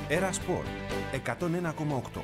Era Sport 101,8.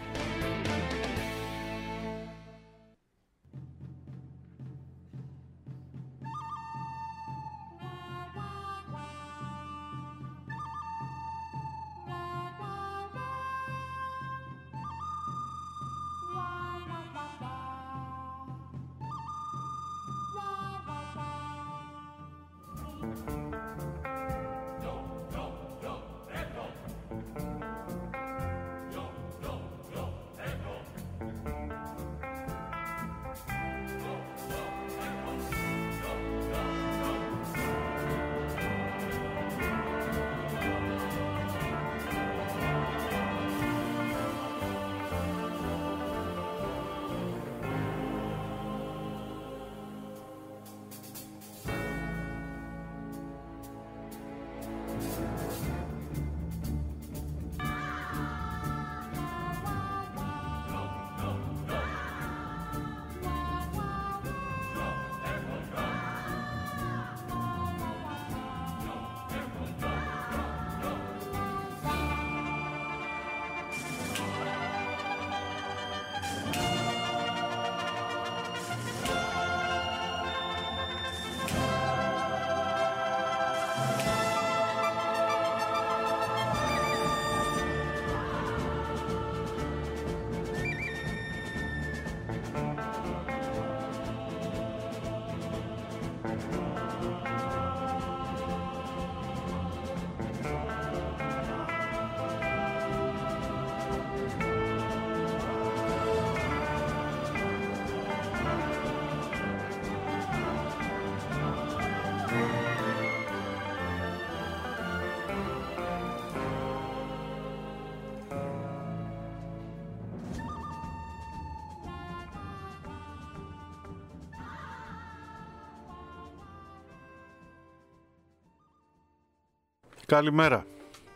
Καλημέρα.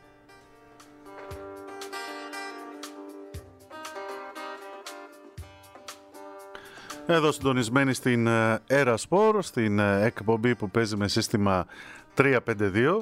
Εδώ συντονισμένοι στην Era Sport, στην εκπομπή που παίζει με σύστημα 352.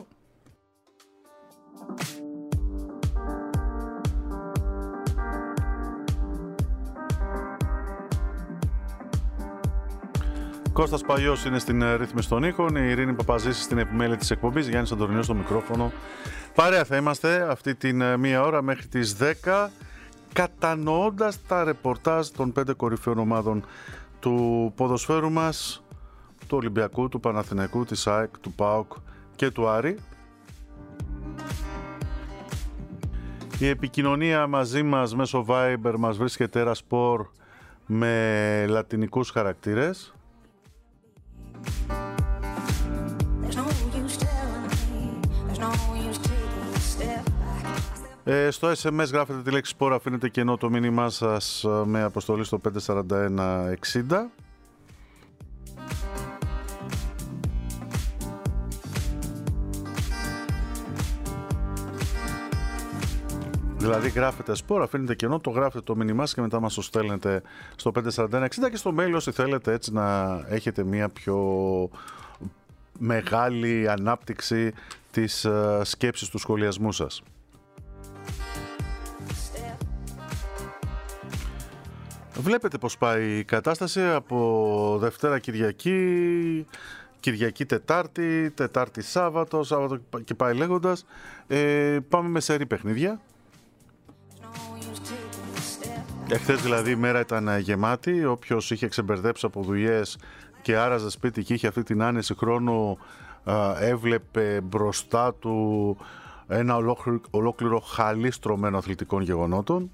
Κώστας Παγιός είναι στην ρύθμιση των ήχων, η Ειρήνη Παπαζήση στην επιμέλεια της εκπομπής, Γιάννης Αντωνιός στο μικρόφωνο. Παρέα θα είμαστε αυτή την μία ώρα μέχρι τις 10, κατανοώντας τα ρεπορτάζ των 5 κορυφαίων ομάδων του ποδοσφαίρου μας, του Ολυμπιακού, του Παναθηναϊκού, της ΑΕΚ, του ΠΑΟΚ και του Άρη. Η επικοινωνία μαζί μας μέσω Viber μας βρίσκεται Era Sport με λατινικούς χαρακτήρες. Στο SMS γράφετε τη λέξη Sport, αφήνετε κενό το μήνυμά σας με αποστολή στο 54160. Δηλαδή γράφετε Sport, αφήνετε κενό, το γράφετε το μήνυμά σας και μετά μας το στέλνετε στο 54160 και στο mail όσοι θέλετε, έτσι να έχετε μια πιο μεγάλη ανάπτυξη της σκέψης του σχολιασμού σας. Βλέπετε πως πάει η κατάσταση από Δευτέρα Κυριακή, Κυριακή Τετάρτη, Τετάρτη Σάββατο, Σάββατο και πάει λέγοντας. Πάμε με σερί παιχνίδια. Εχθές δηλαδή η μέρα ήταν γεμάτη, όποιος είχε ξεμπερδέψει από δουλειές και άραζε σπίτι και είχε αυτή την άνεση χρόνου, έβλεπε μπροστά του ένα ολόκληρο χαλί στρωμένο αθλητικών γεγονότων.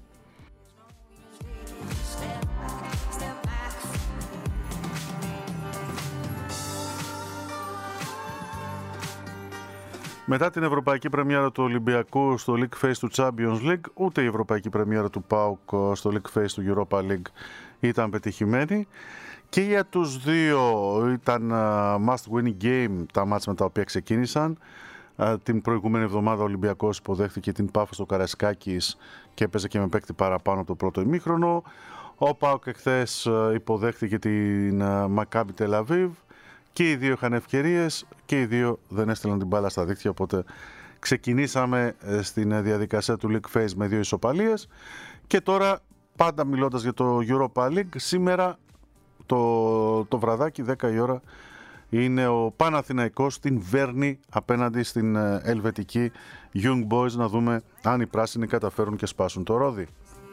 Μετά την ευρωπαϊκή πρεμιέρα του Ολυμπιακού στο League Phase του Champions League, ούτε η ευρωπαϊκή πρεμιέρα του ΠΑΟΚ στο League Phase του Europa League ήταν πετυχημένη. Και για τους δύο ήταν must win game τα μάτς με τα οποία ξεκίνησαν. Την προηγούμενη εβδομάδα ο Ολυμπιακός υποδέχθηκε την Πάφο στο Καραϊσκάκης και έπαιζε και με παίκτη παραπάνω από το πρώτο ημίχρονο. Ο ΠΑΟΚ εχθές υποδέχθηκε την Μακάμπι Τελαβίβ και οι δύο είχαν ευκαιρίες και οι δύο δεν έστειλαν την μπάλα στα δίχτυα, οπότε ξεκινήσαμε στην διαδικασία του League Phase με 2 ισοπαλίες και τώρα, πάντα μιλώντας για το Europa League, σήμερα το βραδάκι 10 η ώρα είναι ο Παναθηναϊκός στην Βέρνη απέναντι στην ελβετική Young Boys, να δούμε αν οι πράσινοι καταφέρουν και σπάσουν το ρόδι.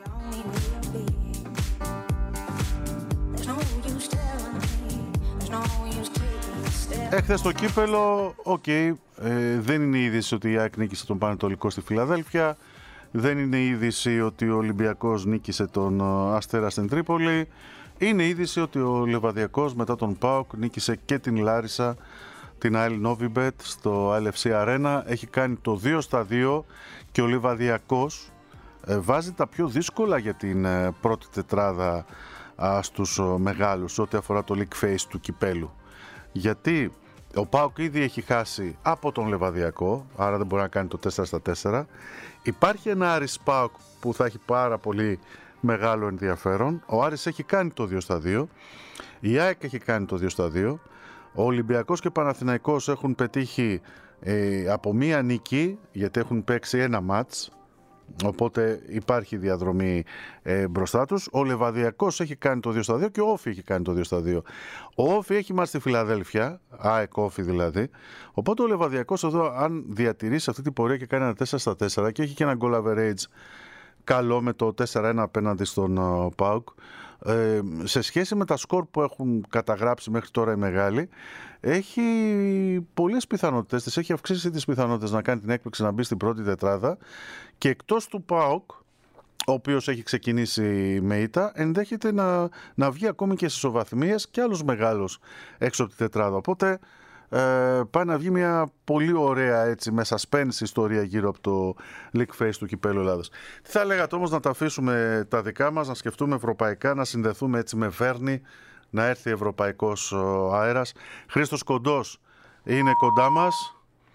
Έχθες το κύπελο, δεν είναι είδηση ότι η ΑΕΚ νίκησε τον Πανετολικό στη Φιλαδέλφια, δεν είναι είδηση ότι ο Ολυμπιακός νίκησε τον Αστέρα στην Τρίπολη, είναι είδηση ότι ο Λεβαδιακός μετά τον ΠΑΟΚ νίκησε και την Λάρισα, την AEL Novibet στο LFC Arena, έχει κάνει το 2-2 και ο Λεβαδιακός βάζει τα πιο δύσκολα για την πρώτη τετράδα στους μεγάλους ό,τι αφορά το League Phase του κυπέλου. Γιατί ο ΠΑΟΚ ήδη έχει χάσει από τον Λεβαδιακό, άρα δεν μπορεί να κάνει το 4-4. Υπάρχει ένα Άρης ΠΑΟΚ που θα έχει πάρα πολύ μεγάλο ενδιαφέρον. Ο Άρης έχει κάνει το 2-2. Η ΑΕΚ έχει κάνει το 2-2. Ο Ολυμπιακός και ο Παναθηναϊκός έχουν πετύχει από μία νίκη, γιατί έχουν παίξει ένα μάτς. Οπότε υπάρχει διαδρομή μπροστά τους. Ο Λεβαδιακός έχει κάνει το 2-2 και ο Όφι έχει κάνει το 2-2. Ο Όφι έχει μάθει στη Φιλαδέλφια, ΑΕΚ Όφι δηλαδή. Οπότε ο Λεβαδιακός εδώ, αν διατηρήσει αυτή την πορεία και κάνει ένα 4-4 και έχει και ένα goal average καλό με το 4-1 απέναντι στον ΠΑΟΚ, σε σχέση με τα σκορ που έχουν καταγράψει μέχρι τώρα οι μεγάλοι, έχει πολλές πιθανότητες, τις έχει αυξήσει τις πιθανότητες να κάνει την έκπληξη να μπει στην πρώτη τετράδα και εκτός του ΠΑΟΚ, ο οποίος έχει ξεκινήσει με ήττα, ενδέχεται να βγει ακόμη και στις ισοβαθμίες και άλλους μεγάλους έξω από τη τετράδα. Οπότε πάει να βγει μια πολύ ωραία έτσι, με suspense ιστορία γύρω από το League Phase του Κυπέλλου Ελλάδας. Τι θα λέγατε όμως, να τα αφήσουμε τα δικά μας, να σκεφτούμε ευρωπαϊκά, να συνδεθούμε έτσι με Βέρνη, να έρθει ευρωπαϊκός αέρας. Χρήστος Κοντός είναι κοντά μας,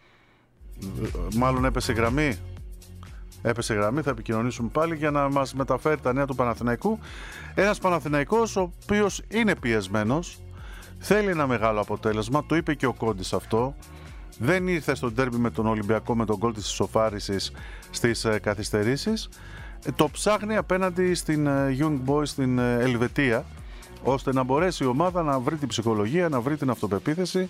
μάλλον έπεσε γραμμή. Θα επικοινωνήσουμε πάλι για να μας μεταφέρει τα νέα του Παναθηναϊκού. Ένας Παναθηναϊκός ο οποίος είναι πιεσμένος, θέλει ένα μεγάλο αποτέλεσμα, το είπε και ο Κόντης αυτό. Δεν ήρθε στο ντέρμπι με τον Ολυμπιακό με τον γκολ της ισοφάρισης στις καθυστερήσεις. Το ψάχνει απέναντι στην Young Boys στην Ελβετία, ώστε να μπορέσει η ομάδα να βρει την ψυχολογία, να βρει την αυτοπεποίθηση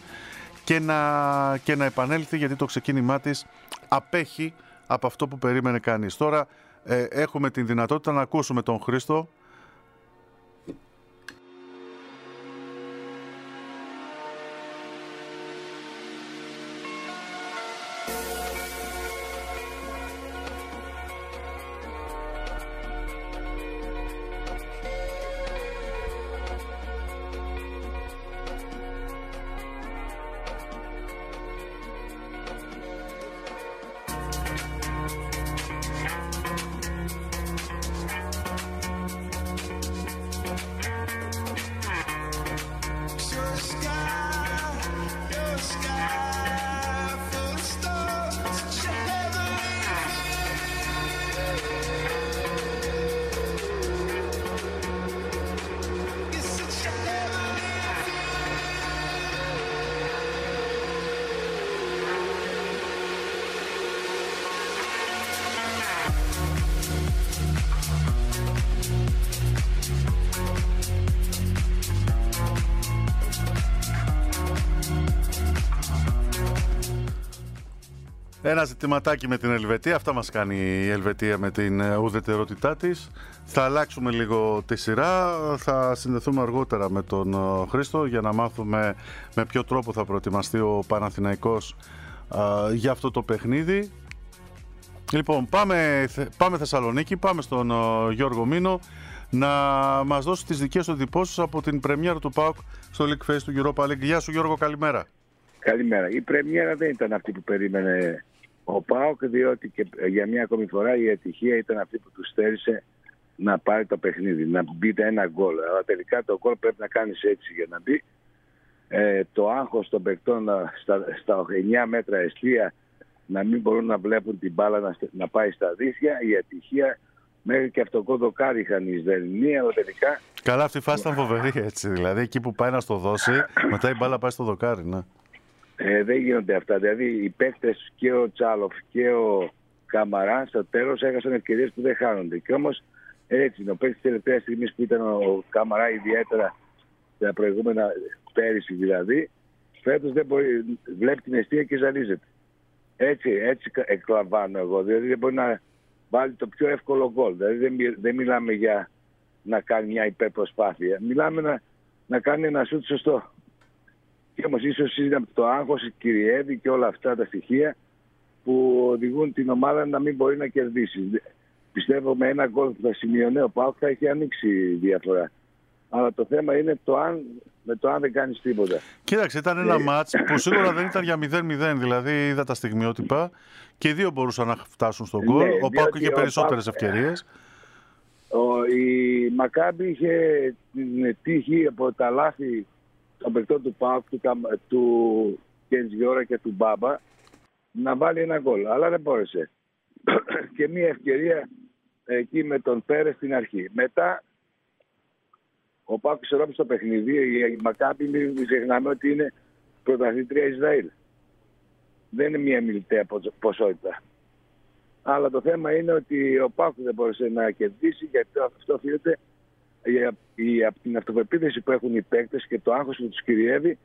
και να επανέλθει, γιατί το ξεκίνημά της απέχει από αυτό που περίμενε κανείς. Τώρα έχουμε την δυνατότητα να ακούσουμε τον Χρήστο. Ένα ζητηματάκι με την Ελβετία. Αυτά μας κάνει η Ελβετία με την ουδετερότητά της. Θα αλλάξουμε λίγο τη σειρά. Θα συνδεθούμε αργότερα με τον Χρήστο για να μάθουμε με ποιο τρόπο θα προετοιμαστεί ο Παναθηναϊκός για αυτό το παιχνίδι. Λοιπόν, πάμε Θεσσαλονίκη, πάμε στον Γιώργο Μήνο να μας δώσει τις δικές του εντυπώσεις από την πρεμιέρα του ΠΑΟΚ στο League Phase του Europa League. Γεια σου Γιώργο, καλημέρα. Καλημέρα. Η πρεμιέρα δεν ήταν αυτή που περίμενε ο ΠΑΟΚ, διότι και για μια ακόμη φορά η ατυχία ήταν αυτή που του στέρισε να πάρει το παιχνίδι, να μπει ένα γκολ. Αλλά τελικά το γκολ πρέπει να κάνεις έτσι για να μπει. Το άγχος των παικτών στα 9 μέτρα εστία να μην μπορούν να βλέπουν την μπάλα να πάει στα δίχτυα. Η ατυχία, μέχρι και αυτό δοκάρι είχαν οι Ισραηλοί, αλλά τελικά... Καλά, αυτή η φάση ήταν φοβερή έτσι, δηλαδή εκεί που πάει να στο δώσει, μετά η μπάλα πάει στο δοκάρι, ναι. Δεν γίνονται αυτά. Δηλαδή οι παίκτες και ο Τσάλοφ και ο Καμαρά στο τέλος έχασαν ευκαιρίες που δεν χάνονται. Και όμως έτσι είναι. Ο παίκτης της τελευταίας στιγμής που ήταν ο Καμαρά, ιδιαίτερα τα προηγούμενα, πέρυσι δηλαδή, φέτος δεν μπορεί, βλέπει την αιστεία και ζαλίζεται. Έτσι εκλαμβάνω εγώ. Δηλαδή δεν μπορεί να βάλει το πιο εύκολο γκολ. Δηλαδή δεν μιλάμε για να κάνει μια υπερπροσπάθεια. Μιλάμε να κάνει ένα σουτ σωστό. Και όμως ίσως είναι το άγχος, κυριεύει και όλα αυτά τα στοιχεία που οδηγούν την ομάδα να μην μπορεί να κερδίσει. Πιστεύω με ένα γκολ που θα σημειώνει ο ΠΑΟΚ θα έχει ανοίξει διαφορά. Αλλά το θέμα είναι με το αν δεν κάνεις τίποτα. Κοίταξε, ήταν ένα μάτς που σίγουρα δεν ήταν για 0-0. Δηλαδή είδα τα στιγμιότυπα και οι δύο μπορούσαν να φτάσουν στον γκολ. Ο ΠΑΟΚ είχε περισσότερες ευκαιρίες. Η Μακάμπι είχε την τύχη από τα λάθη των παικτών του ΠΑΟΚ, του Κεντζιόρα και του Μπάμπα, να βάλει ένα γκολ. Αλλά δεν μπόρεσε. Και μια ευκαιρία εκεί με τον Πέρες στην αρχή. Μετά ο ΠΑΟΚ ισορρόπησε το παιχνίδι. Η Μακάμπι, μην ξεχνάμε ότι είναι πρωταθλήτρια Ισραήλ. Δεν είναι μια μιλητέα ποσότητα. Αλλά το θέμα είναι ότι ο ΠΑΟΚ δεν μπόρεσε να κερδίσει, γιατί αυτό οφείλεται από την αυτοπεποίθηση που έχουν οι παίκτες και το άγχος που τους κυριεύει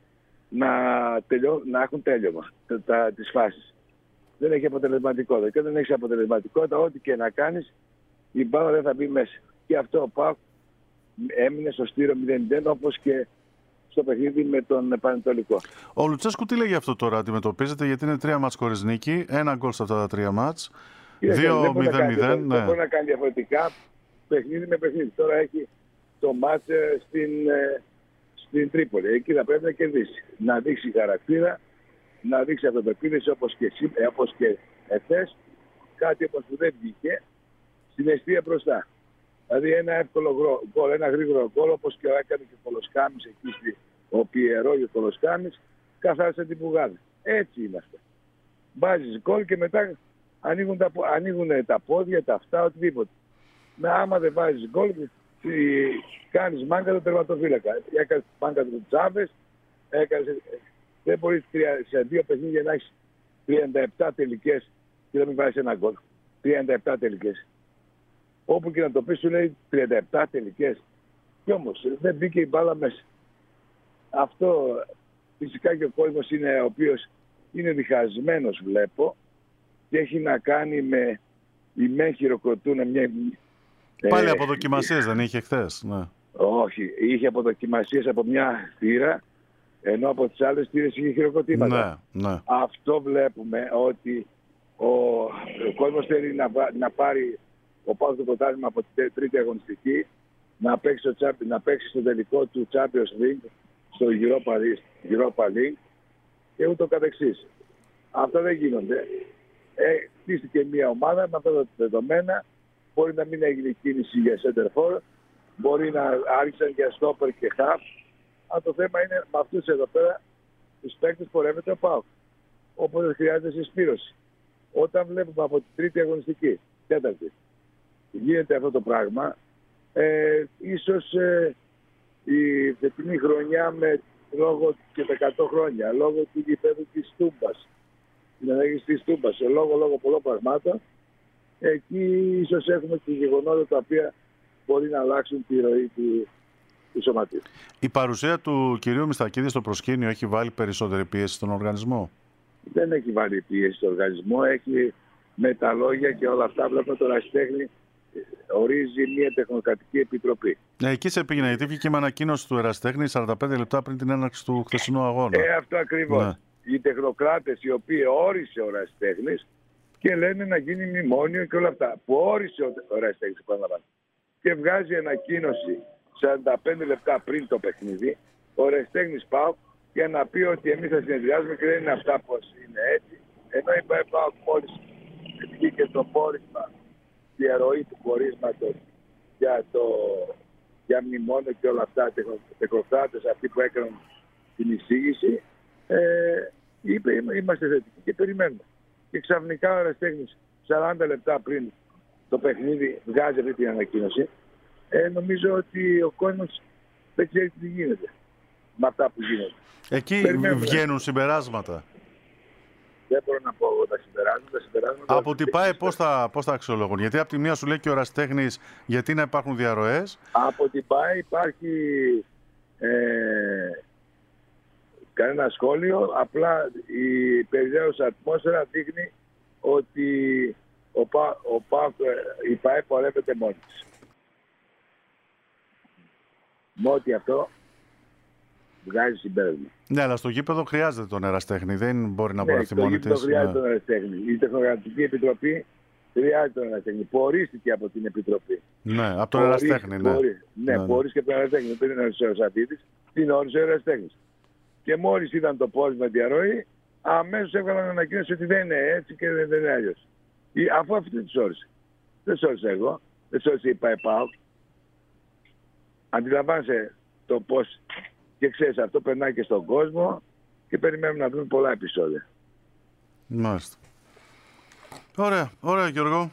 να έχουν τέλειωμα τις φάσεις. Δεν έχει αποτελεσματικότητα. Και όταν έχει αποτελεσματικότητα, ό,τι και να κάνεις, η μπάλα δεν θα μπει μέσα. Και αυτό ο ΠΑΟΚ έμεινε στο στήρο 0-0, όπως και στο παιχνίδι με τον Πανετολικό. Ο Λουτσέσκου τι λέει για αυτό τώρα, αντιμετωπίζεται, γιατί είναι 3 μάτς χωρίς νίκη, 1 γκολ σε αυτά τα 3 μάτς, 2-0-0. Δεν μπορεί να κάνει διαφορετικά παιχνίδι με παιχνίδι. Τώρα έχει το μάτς στην Τρίπολη. Εκεί θα πρέπει να κερδίσει. Να δείξει χαρακτήρα, να δείξει αυτοπεποίθηση όπως και εχθές. Κάτι όπως που δεν βγήκε στην αιστεία μπροστά. Δηλαδή ένα εύκολο γκολ, ένα γρήγορο γκολ, όπως και έκανε και ο Κολοσκάμης εκεί, ο Πιερό και ο Κολοσκάμης, καθάρισε την πουγάδα. Έτσι είμαστε. Βάζεις γκολ και μετά ανοίγουν τα πόδια, τα αυτά, οτιδήποτε. Άμα δεν βάζεις γκολ, κάνεις μάγκα τον τερματοφύλακα. Έκανες μάγκα του Τσάβες, δεν μπορείς σε 2 παιχνίδια να έχεις 37 τελικές και να μην βάζεις ένα γκολ. 37 τελικές. Όπου και να το πεις σου λέει 37 τελικές. Κι όμως δεν μπήκε η μπάλα μέσα. Αυτό φυσικά και ο κόσμος είναι, ο οποίος είναι διχασμένος βλέπω και έχει να κάνει με οι μεν χειροκροτούν Πάλι αποδοκιμασίες δεν είχε χθες? Ναι. Όχι, είχε αποδοκιμασίες από μια θύρα, ενώ από τις άλλες θύρες είχε χειροκροτήματα. Ναι. Αυτό βλέπουμε, ότι ο κόσμος θέλει να πάρει ο ΠΑΟΚ το πρωτάθλημα από την τρίτη αγωνιστική, να παίξει στο τελικό του Champions League, στο Europa League και ούτω καθεξής. Αυτά δεν γίνονται. Χτίστηκε μια ομάδα με αυτά τα δεδομένα. Μπορεί να μην έγινε κίνηση για center for, μπορεί να άρχισαν για stopper και half. Αλλά το θέμα είναι με αυτούς εδώ πέρα τους παίκτες πορεύεται ο ΠΑΟΚ. Οπότε χρειάζεται συσπήρωση. Όταν βλέπουμε από την τρίτη αγωνιστική, τέταρτη, γίνεται αυτό το πράγμα, ίσως η φετινή χρονιά λόγω και τα 100 χρόνια, λόγω του γηπέδου της Τούμπας, την ανάγκη της Τούμπας, λόγω πολλών πραγμάτων, εκεί ίσως έχουμε και γεγονότα τα οποία μπορεί να αλλάξουν τη ροή του σωματείου. Η παρουσία του κυρίου Μιστακίδη στο προσκήνιο έχει βάλει περισσότερη πίεση στον οργανισμό? Δεν έχει βάλει πίεση στον οργανισμό, έχει με τα λόγια και όλα αυτά. Βλέπω το Ερασιτέχνη ορίζει μια τεχνοκρατική επιτροπή. Εκεί σε πήγαινα, γιατί βγήκε με ανακοίνωση του Ερασιτέχνη 45 λεπτά πριν την έναρξη του χθεσινού αγώνα. Αυτό ακριβώς. Ναι. Οι τεχνοκράτες οι οποίοι όρισε ο Ερασιτέχνης και λένε να γίνει μνημόνιο και όλα αυτά. Που όρισε ο Ερασιτέχνης, επαναλαμβάνω. Και βγάζει ανακοίνωση 45 λεπτά πριν το παιχνίδι, ο Ερασιτέχνης ΠΑΟΚ, για να πει ότι εμείς θα συνεδριάζουμε και δεν είναι αυτά πως είναι έτσι. Ενώ η ΠΑΟΚ μόλις βγήκε το πόρισμα, η διαρροή του πορίσματος για μνημόνιο και όλα αυτά, τεχνοκράτες αυτοί που έκαναν την εισήγηση, είπε είμαστε θετικοί και περιμένουμε. Και ξαφνικά ο Ερασιτέχνης 40 λεπτά πριν το παιχνίδι βγάζει αυτή την ανακοίνωση. Νομίζω ότι ο κόσμος δεν ξέρει τι γίνεται με αυτά που γίνονται. Εκεί βγαίνουν συμπεράσματα. Δεν μπορώ να πω τα συμπεράσματα. Από την ΠΑΕ πώς θα αξιολογούν? Γιατί από τη μία σου λέει και ο ερασιτέχνης γιατί να υπάρχουν διαρροές. Από την ΠΑΕ υπάρχει κανένα σχόλιο. Απλά η περιραίωσα ατμόσφαιρα δείχνει ότι η ΠΑΕ πορεύεται μόνη της. Μότι αυτό βγάζει συμπέρασμα. Ναι, αλλά στο γήπεδο χρειάζεται τον ερασιτέχνη. Δεν μπορεί να πορευτεί μόνη της. Στο γήπεδο χρειάζεται τον ερασιτέχνη. Η Τεχνοκρατική Επιτροπή χρειάζεται τον ερασιτέχνη. Πορίστηκε από την Επιτροπή. Ναι, από τον ερασιτέχνη. Ναι, πορίστηκε από τον ερασιτέχνη. Δεν είναι ο Σαντίδης, την όρισε ο ερασιτέχνης. Και μόλις είδαν το πόρισμα διαρροή, αμέσως έβγαλαν ανακοίνωση ότι δεν είναι έτσι και δεν είναι αλλιώς. Αφού αυτή τη όρισε. Δεν σ' όρισα εγώ, δεν σ' όρισε η ΠΑΕ-ΠΑΟΚ. Αντιλαμβάνεσαι το πώς, και ξέρεις, αυτό περνάει και στον κόσμο και περιμένουμε να δούμε πολλά επεισόδια. Μάλιστα. Ωραία Γιώργο.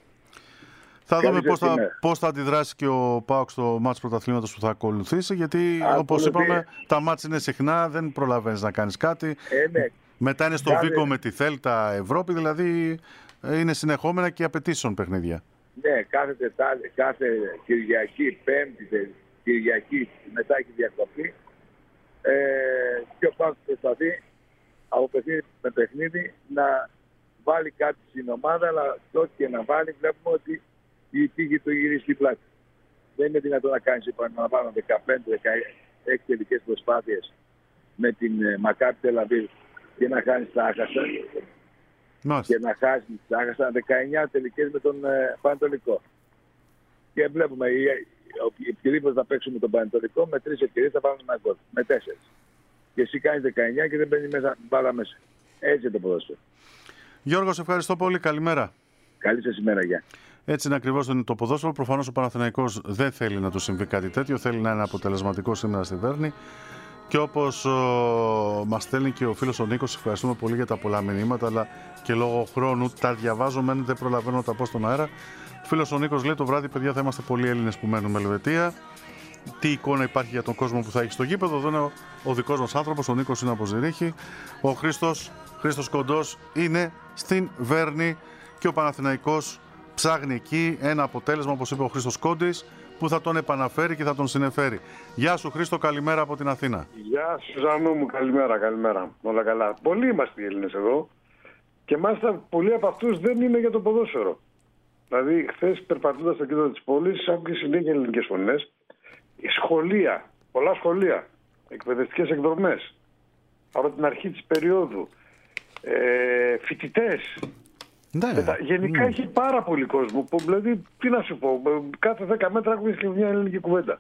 Θα δούμε πώς θα αντιδράσει και ο ΠΑΟΚ στο μάτς πρωταθλήματος που θα ακολουθήσει, γιατί όπως είπαμε τα μάτς είναι συχνά, δεν προλαβαίνεις να κάνεις κάτι. Ναι. Μετά είναι στο Βίκο με τη Θέλτα Ευρώπη, δηλαδή είναι συνεχόμενα και απαιτήσεων παιχνίδια. Ναι, κάθε Κυριακή, Πέμπτη, Κυριακή μετά έχει διακοπή και ο ΠΑΟΚ προσπαθεί από παιχνίδι με παιχνίδι να βάλει κάτι στην ομάδα, αλλά τότε και να βάλει βλέπουμε ότι η τύχη του γυρίζει στην πλάτη. Δεν είναι δυνατόν να κάνεις επαναλαμβάνω 15-16 τελικές προσπάθειες με την Μακάμπι Τελ Αβίβ και να χάνεις τα άχαστα. Και να χάσεις τα άχαστα 19 τελικές με τον Πανετολικό. Και βλέπουμε οι ευκαιρίες θα παίξουν με τον Πανετολικό, με 3 ευκαιρίες θα πάμε ένα γκολ. Με 4. Και εσύ κάνεις 19 και δεν μπαίνει μέσα μπάλα μέσα. Έτσι είναι το ποδόσφαιρο. Γιώργο, σε ευχαριστώ πολύ. Καλημέρα. Καλή σας ημέρα, γεια. Έτσι είναι ακριβώς το ποδόσφαιρο. Προφανώς ο Παναθηναϊκός δεν θέλει να του συμβεί κάτι τέτοιο. Θέλει να είναι αποτελεσματικό σήμερα στη Βέρνη. Και όπως μας στέλνει και ο φίλος ο Νίκος, ευχαριστούμε πολύ για τα πολλά μηνύματα, αλλά και λόγω χρόνου τα διαβάζω, δεν προλαβαίνω να τα πω στον αέρα. Φίλος ο Νίκος λέει: το βράδυ, παιδιά, θα είμαστε πολλοί Έλληνες που μένουμε Ελβετία. Τι εικόνα υπάρχει για τον κόσμο που θα έχει στο γήπεδο? Εδώ είναι ο δικός μας άνθρωπος, ο Νίκος είναι από Ζηρίχη. Ο Χρήστος Κοντός είναι στην Βέρνη και ο Παναθηναϊκός ψάχνει εκεί ένα αποτέλεσμα, όπως είπε ο Χρήστος Κόντης, που θα τον επαναφέρει και θα τον συνεφέρει. Γεια σου Χρήστο, καλημέρα από την Αθήνα. Γεια σου Ζανού μου, καλημέρα. Όλα καλά. Πολλοί είμαστε οι Έλληνες εδώ και μάλιστα πολλοί από αυτούς δεν είναι για το ποδόσφαιρο. Δηλαδή, χθες περπατώντας στο κέντρο της πόλης, άκουγε συνέχεια ελληνικές φωνές. Σχολεία, πολλά σχολεία, εκπαιδευτικές εκδρομές, από την αρχή της περίοδου, φοιτητές. Ναι. Γενικά έχει πάρα πολύ κόσμο. Δηλαδή, τι να σου πω, κάθε 10 μέτρα άκουγες και μια ελληνική κουβέντα.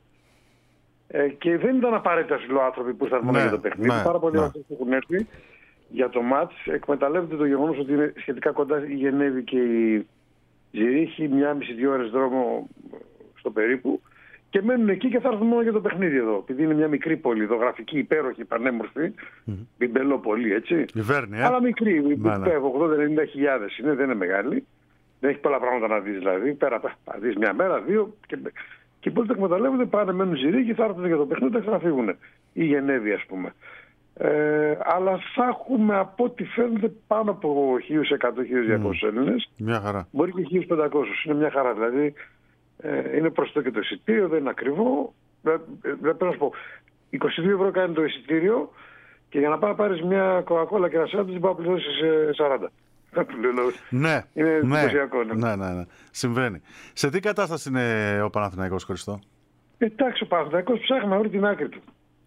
Και δεν ήταν απαραίτητα άνθρωποι που ήρθαν μόνο για το παιχνίδι. Πάρα πολλοί άνθρωποι που έχουν έρθει για το μάτς εκμεταλλεύονται το γεγονός ότι είναι σχετικά κοντά η Γενέβη και η Ζηρίχη, 1,5-2 ώρες δρόμο στο περίπου, και μένουν εκεί και θα έρθουν μόνο για το παιχνίδι εδώ. Επειδή είναι μια μικρή πόλη, δογραφική, υπέροχη, πανέμορφη, μπιμπελό πολύ, έτσι. Αλλά μικρή, 80-90 χιλιάδες είναι, δεν είναι μεγάλη. Δεν έχει πολλά πράγματα να δεις δηλαδή. Πέρα θα δεις μια μέρα, δύο, και πολλοί το εκμεταλλεύονται, πάνε, μένουν Ζηρίχη, θα έρθουν για το παιχνίδι, θα ξαναφύγουν. Ή Γενέβη, ας πούμε. Αλλά θα έχουμε από ό,τι φαίνεται πάνω από 1.100-1.200 Έλληνες. Μια χαρά. Μπορεί και 1.500. Είναι μια χαρά. Δηλαδή είναι προσιτό και το εισιτήριο, δεν είναι ακριβό. Πρέπει να σου πω, 22 ευρώ κάνει το εισιτήριο και για να πάρεις μια κοκακόλα και ένα σάντουιτς δεν πάει να πληρώσεις 40. Ναι, είναι εντυπωσιακό. Ναι. Συμβαίνει. Σε τι κατάσταση είναι ο Παναθηναϊκός, Χριστό? Εντάξει, ο Παναθηναϊκός ψάχνει να βρει την άκρη του.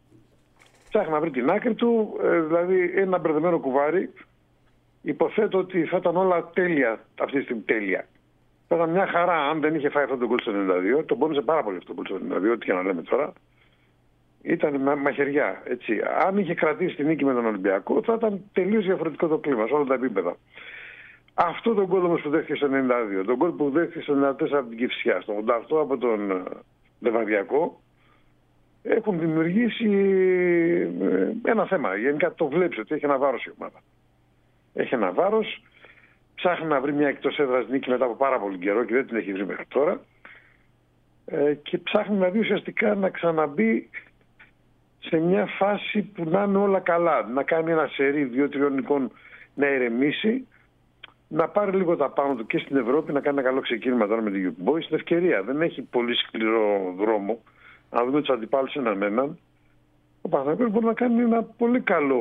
Δηλαδή ένα μπερδεμένο κουβάρι. Υποθέτω ότι θα ήταν όλα τέλεια αυτή τη στιγμή. Τέλεια. Θα ήταν μια χαρά αν δεν είχε φάει αυτό το γκολ στο 92. Τον πόνισε πάρα πολύ αυτό το γκολ στο 92, ό,τι και να λέμε τώρα. Ήταν μαχαιριά. Έτσι. Αν είχε κρατήσει την νίκη με τον Ολυμπιακό, θα ήταν τελείως διαφορετικό το κλίμα σε όλα τα επίπεδα. Αυτό το γκολ όμως που δέχτηκε στο 92, τον γκολ που δέχτηκε στο 94 από την Κηφισιά, στο 88 από τον Λεβαδιακό, έχουν δημιουργήσει ένα θέμα. Γενικά το βλέπεις ότι έχει ένα βάρος η ομάδα. Έχει ένα βάρος, ψάχνει να βρει μια εκτός έδρας νίκη μετά από πάρα πολύ καιρό και δεν την έχει βρει μέχρι τώρα. Και ψάχνει να δει ουσιαστικά να ξαναμπεί σε μια φάση που να είναι όλα καλά. Να κάνει ένα σερί 2-3 νικών να ηρεμήσει, να πάρει λίγο τα πάνω του και στην Ευρώπη, να κάνει ένα καλό ξεκίνημα τώρα με την Young Boys. Στην ευκαιρία. Δεν έχει πολύ σκληρό δρόμο. Αν δούμε τους αντιπάλους έναν έναν, ο Παναθηναϊκός μπορεί να κάνει ένα πολύ καλό.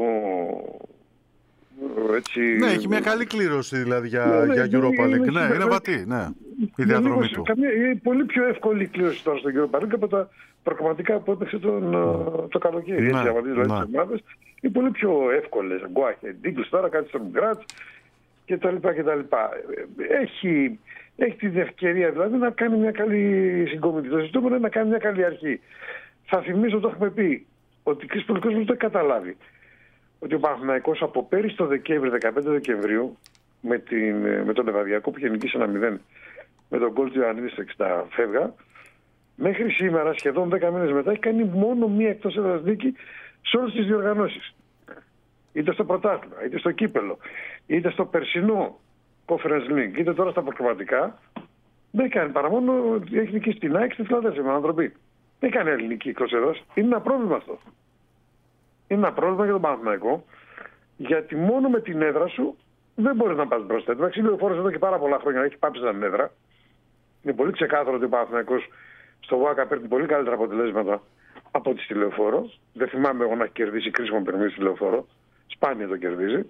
Έτσι, ναι, έχει μια καλή κλήρωση δηλαδή για Europa League. Ναι, είναι βατή. Ναι, η διαδρομή του. Είναι πολύ πιο εύκολη κλήρωση τώρα στο Europa League από τα προγραμματικά που έπαιξε το καλοκαίρι. Ναι, έτσι, δηλαδή τις ομάδες είναι πολύ πιο εύκολες. Γκουάχε, Ντίγκλς τώρα, κάτι στον Γκράτς κτλ. Έχει την ευκαιρία δηλαδή να κάνει μια καλή συγκομιδή. Το ζητούμενο είναι να κάνει μια καλή αρχή. Θα θυμίσω, το έχουμε πει, ότι ο κ. Πολικός δεν καταλάβει ότι ο Παναθηναϊκός από πέρυσι το Δεκέμβρη, 15 Δεκεμβρίου, με τον Λεβαδιακό που είχε νικήσει 1-0 με τον γκολ του Ιωαννίδη στα 60 φεύγα, μέχρι σήμερα, σχεδόν 10 μήνες μετά, έχει κάνει μόνο μία εκτός έδρας νίκη σε όλες τις διοργανώσεις. Είτε στο πρωτάθλημα, είτε στο κύπελο, είτε στο περσινό Conference League, είτε τώρα στα προκριματικά. Δεν κάνει παρά μόνο έχει νικήσει στην ΑΕΚ, στη Φιλαδέλφια με ανατροπή. Δεν κάνει ελληνική εκτός έδρας. Είναι ένα πρόβλημα αυτό. Είναι ένα πρόβλημα για τον Παναθηναϊκό, γιατί μόνο με την έδρα σου δεν μπορεί να πας μπροστά. Εντάξει, ο Λεωφόρος εδώ και πάρα πολλά χρόνια έχει πάψει σαν έδρα. Είναι πολύ ξεκάθαρο ότι ο Παναθηναϊκός στο ΒΑΚΑ παίρνει πολύ καλύτερα αποτελέσματα από τη Λεωφόρο. Δεν θυμάμαι εγώ να έχει κερδίσει κρίσιμο παιχνίδι στη Λεωφόρο. Σπάνια το κερδίζει.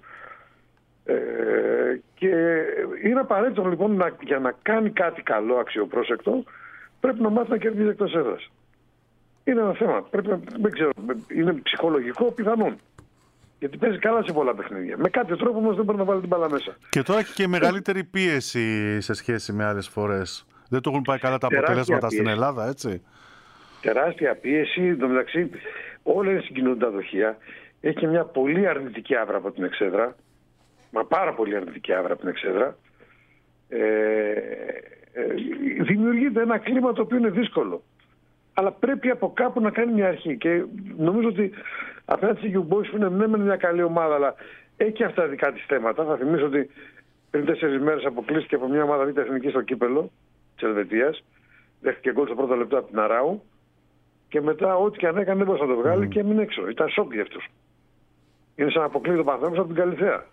Και είναι απαραίτητο λοιπόν για να κάνει κάτι καλό, αξιοπρόσεκτο, πρέπει να μάθει να κερδίζει εκτός έδρας. Είναι ένα θέμα. Δεν ξέρω, είναι ψυχολογικό πιθανόν. Γιατί παίζει καλά σε πολλά παιχνίδια. Με κάποιο τρόπο όμως δεν μπορεί να βάλει την μπάλα μέσα. Και τώρα έχει και μεγαλύτερη πίεση σε σχέση με άλλες φορές. Δεν του έχουν πάει καλά τα αποτελέσματα στην Ελλάδα, έτσι. Τεράστια πίεση. Εν τω μεταξύ, όλα είναι συγκοινωνικά δοχεία. Έχει και μια πολύ αρνητική άβρα από την εξέδρα. Μα πάρα πολύ αρνητική άβρα από την εξέδρα. Δημιουργείται ένα κλίμα το οποίο είναι δύσκολο. Αλλά πρέπει από κάπου να κάνει μια αρχή. Και νομίζω ότι απέναντι στη Young Boys που είναι μια καλή ομάδα, αλλά έχει αυτά δικά της θέματα. Θα θυμίσω ότι πριν 4 μέρες αποκλείστηκε από μια ομάδα β' εθνική στο κύπελο της Ελβετίας. Δέχτηκε γκολ στο πρώτο λεπτό από την Αράου. Και μετά, ό,τι και αν έκανε, δεν μπορούσε να το βγάλει και έμεινε έξω. Ήταν σοκ για αυτούς. Είναι σαν να αποκλείει τον Παναθηναϊκό από την Καλυθέα.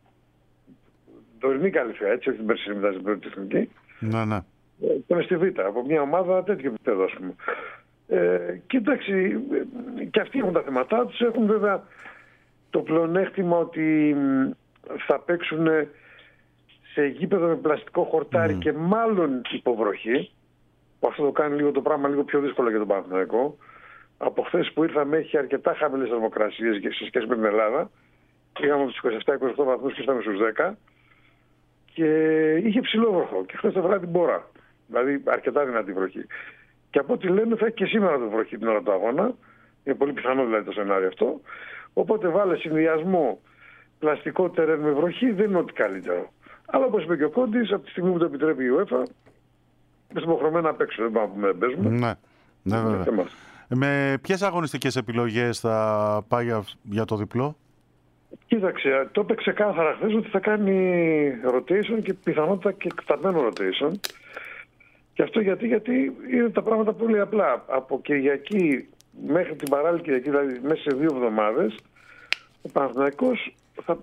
Τωρινή Καλυθέα, έτσι, όχι την περσινή μετά στην πρώτη εθνική. Ναι. Ήταν στη Β' από μια ομάδα τέτοιο επίπεδο, ας πούμε. Και εντάξει, και αυτοί έχουν τα θέματά τους. Έχουν βέβαια το πλεονέκτημα ότι θα παίξουν σε γήπεδο με πλαστικό χορτάρι και μάλλον υποβροχή. Αυτό το κάνει λίγο το πράγμα λίγο πιο δύσκολο για τον Παναθηναϊκό. Από χθες που ήρθαμε έχει αρκετά χαμηλές θερμοκρασίες σε σχέση με την Ελλάδα. Πήγαμε από τους 27-28 βαθμούς και φτάμε στους 10. Και είχε ψηλό βροχό. Και χθες το βράδυ μπόρα. Δηλαδή αρκετά δυνατή βροχή. Και από ό,τι λένε θα έχει και σήμερα το βροχή την ώρα του αγώνα. Είναι πολύ πιθανό δηλαδή το σενάριο αυτό. Οπότε βάλε συνδυασμό πλαστικό τερέν με βροχή, δεν είναι ό,τι καλύτερο. Αλλά όπως είπε και ο Κόντης, από τη στιγμή που το επιτρέπει η UEFA, είμαστε υποχρεωμένοι να παίξουμε. Δεν πάμε να παίζουμε. Ναι, βέβαια. Με ποιες αγωνιστικές επιλογές θα πάει για το διπλό? Κοίταξε, το είπε ξεκάθαρα χθες ότι θα κάνει rotation και πιθανότητα και εκταμένο rotation. Και αυτό γιατί είναι τα πράγματα πολύ απλά. Από Κυριακή μέχρι την παράλληλη Κυριακή, δηλαδή μέσα σε 2 εβδομάδες, ο Παναθηναϊκός,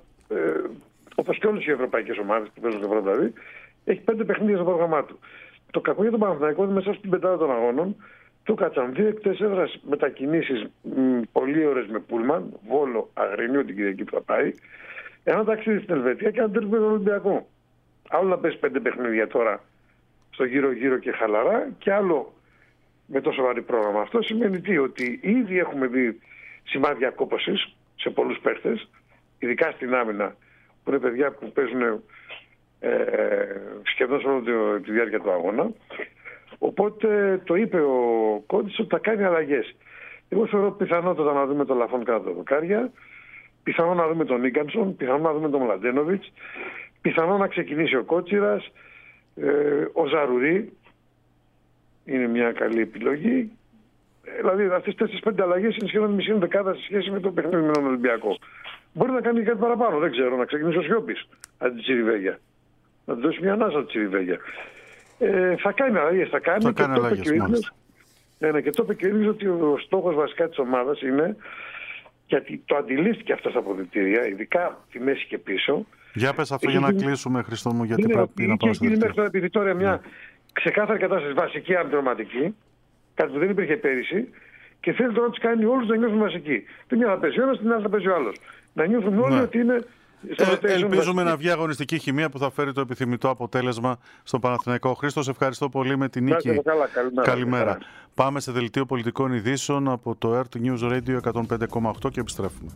όπως και όλες οι ευρωπαϊκές ομάδες που παίζουν το πρώτο δηλαδή, έχει 5 παιχνίδια στο πρόγραμμά του. Το κακό για τον Παναθηναϊκό είναι μέσα στην πεντάδα των αγώνων. Του κάτσαν 2 εκτός έδρας μετακινήσεις πολύ ώρες με πούλμαν, Βόλο, Αγρινίο την Κυριακή που θα πάει, ένα ταξίδι στην Ελβετία και ένα τέρμι με τον Ολυμπιακό. Άλλο να πέσει 5 παιχνίδια τώρα στο γύρω-γύρω και χαλαρά, και άλλο με το σοβαρό πρόγραμμα. Αυτό σημαίνει τι? Ότι ήδη έχουμε δει σημάδια κόπωσης σε πολλούς παίχτες, ειδικά στην άμυνα, που είναι παιδιά που παίζουν σχεδόν σε όλη τη διάρκεια του αγώνα. Οπότε το είπε ο Κόντης ότι θα κάνει αλλαγές. Εγώ θεωρώ πιθανότατα να δούμε τον Λαφόν κάτω τα δοκάρια, πιθανό να δούμε τον Ίγκανσον, πιθανό να δούμε τον Μλαντένοβιτς, πιθανό να ξεκινήσει ο Κότσιρας, ο Ζαρουρί είναι μια καλή επιλογή. Δηλαδή αυτές τις 4-5 αλλαγές είναι σχεδόν μισή δεκάδα σε σχέση με το παιχνίδι με τον Ολυμπιακό. Μπορεί να κάνει κάτι παραπάνω, δεν ξέρω, να ξεκινήσει ο Σιώπης αντί τη Τσιριβέγια. Να του δώσει μια ανάσα τη Τσιριβέγια. Θα κάνει αλλαγές, θα κάνει και το είπε και ο ίδιος ότι ο στόχος βασικά της ομάδας είναι, γιατί το αντιλήφθηκε αυτά στα αποδυτήρια, ειδικά τη μέση και πίσω, Για πες αυτό για να κλείσουμε, Χριστό μου, γιατί πρέπει να πάμε στο δελτίο. Μέχρι τώρα επειδή τώρα μια ξεκάθαρη κατάσταση βασική αντιδροματική, κάτι που δεν υπήρχε πέρυσι, και θέλει τώρα να τους κάνει όλους να νιώθουν βασικοί. Την μια θα παίζει ο ένας, την άλλη θα παίζει ο άλλος. Να νιώθουν όλοι ότι είναι. Ελπίζουμε να βγει αγωνιστική χημεία που θα φέρει το επιθυμητό αποτέλεσμα στον Παναθηναϊκό. Χρήστο, σε ευχαριστώ πολύ με την νίκη. Καλημέρα. Πάμε σε δελτίο πολιτικών ειδήσεων από το Earth News Radio 105,8 και επιστρέφουμε.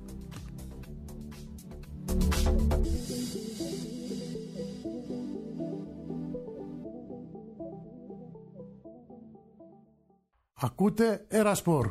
Ακούτε Ερασπορ.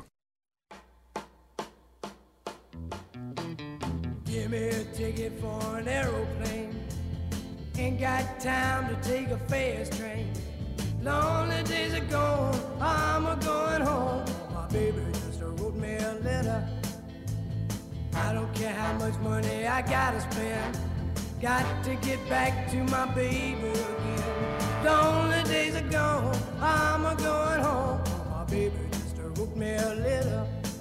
Give me a ticket for an aeroplane. Ain't got time to take a fast train. Lonely days are gone, I'm a-going home. My baby just wrote me a letter. I don't care how much money I gotta spend. Got to get back to my baby again. Lonely days are gone, I'm a-going home. My baby just wrote me a letter.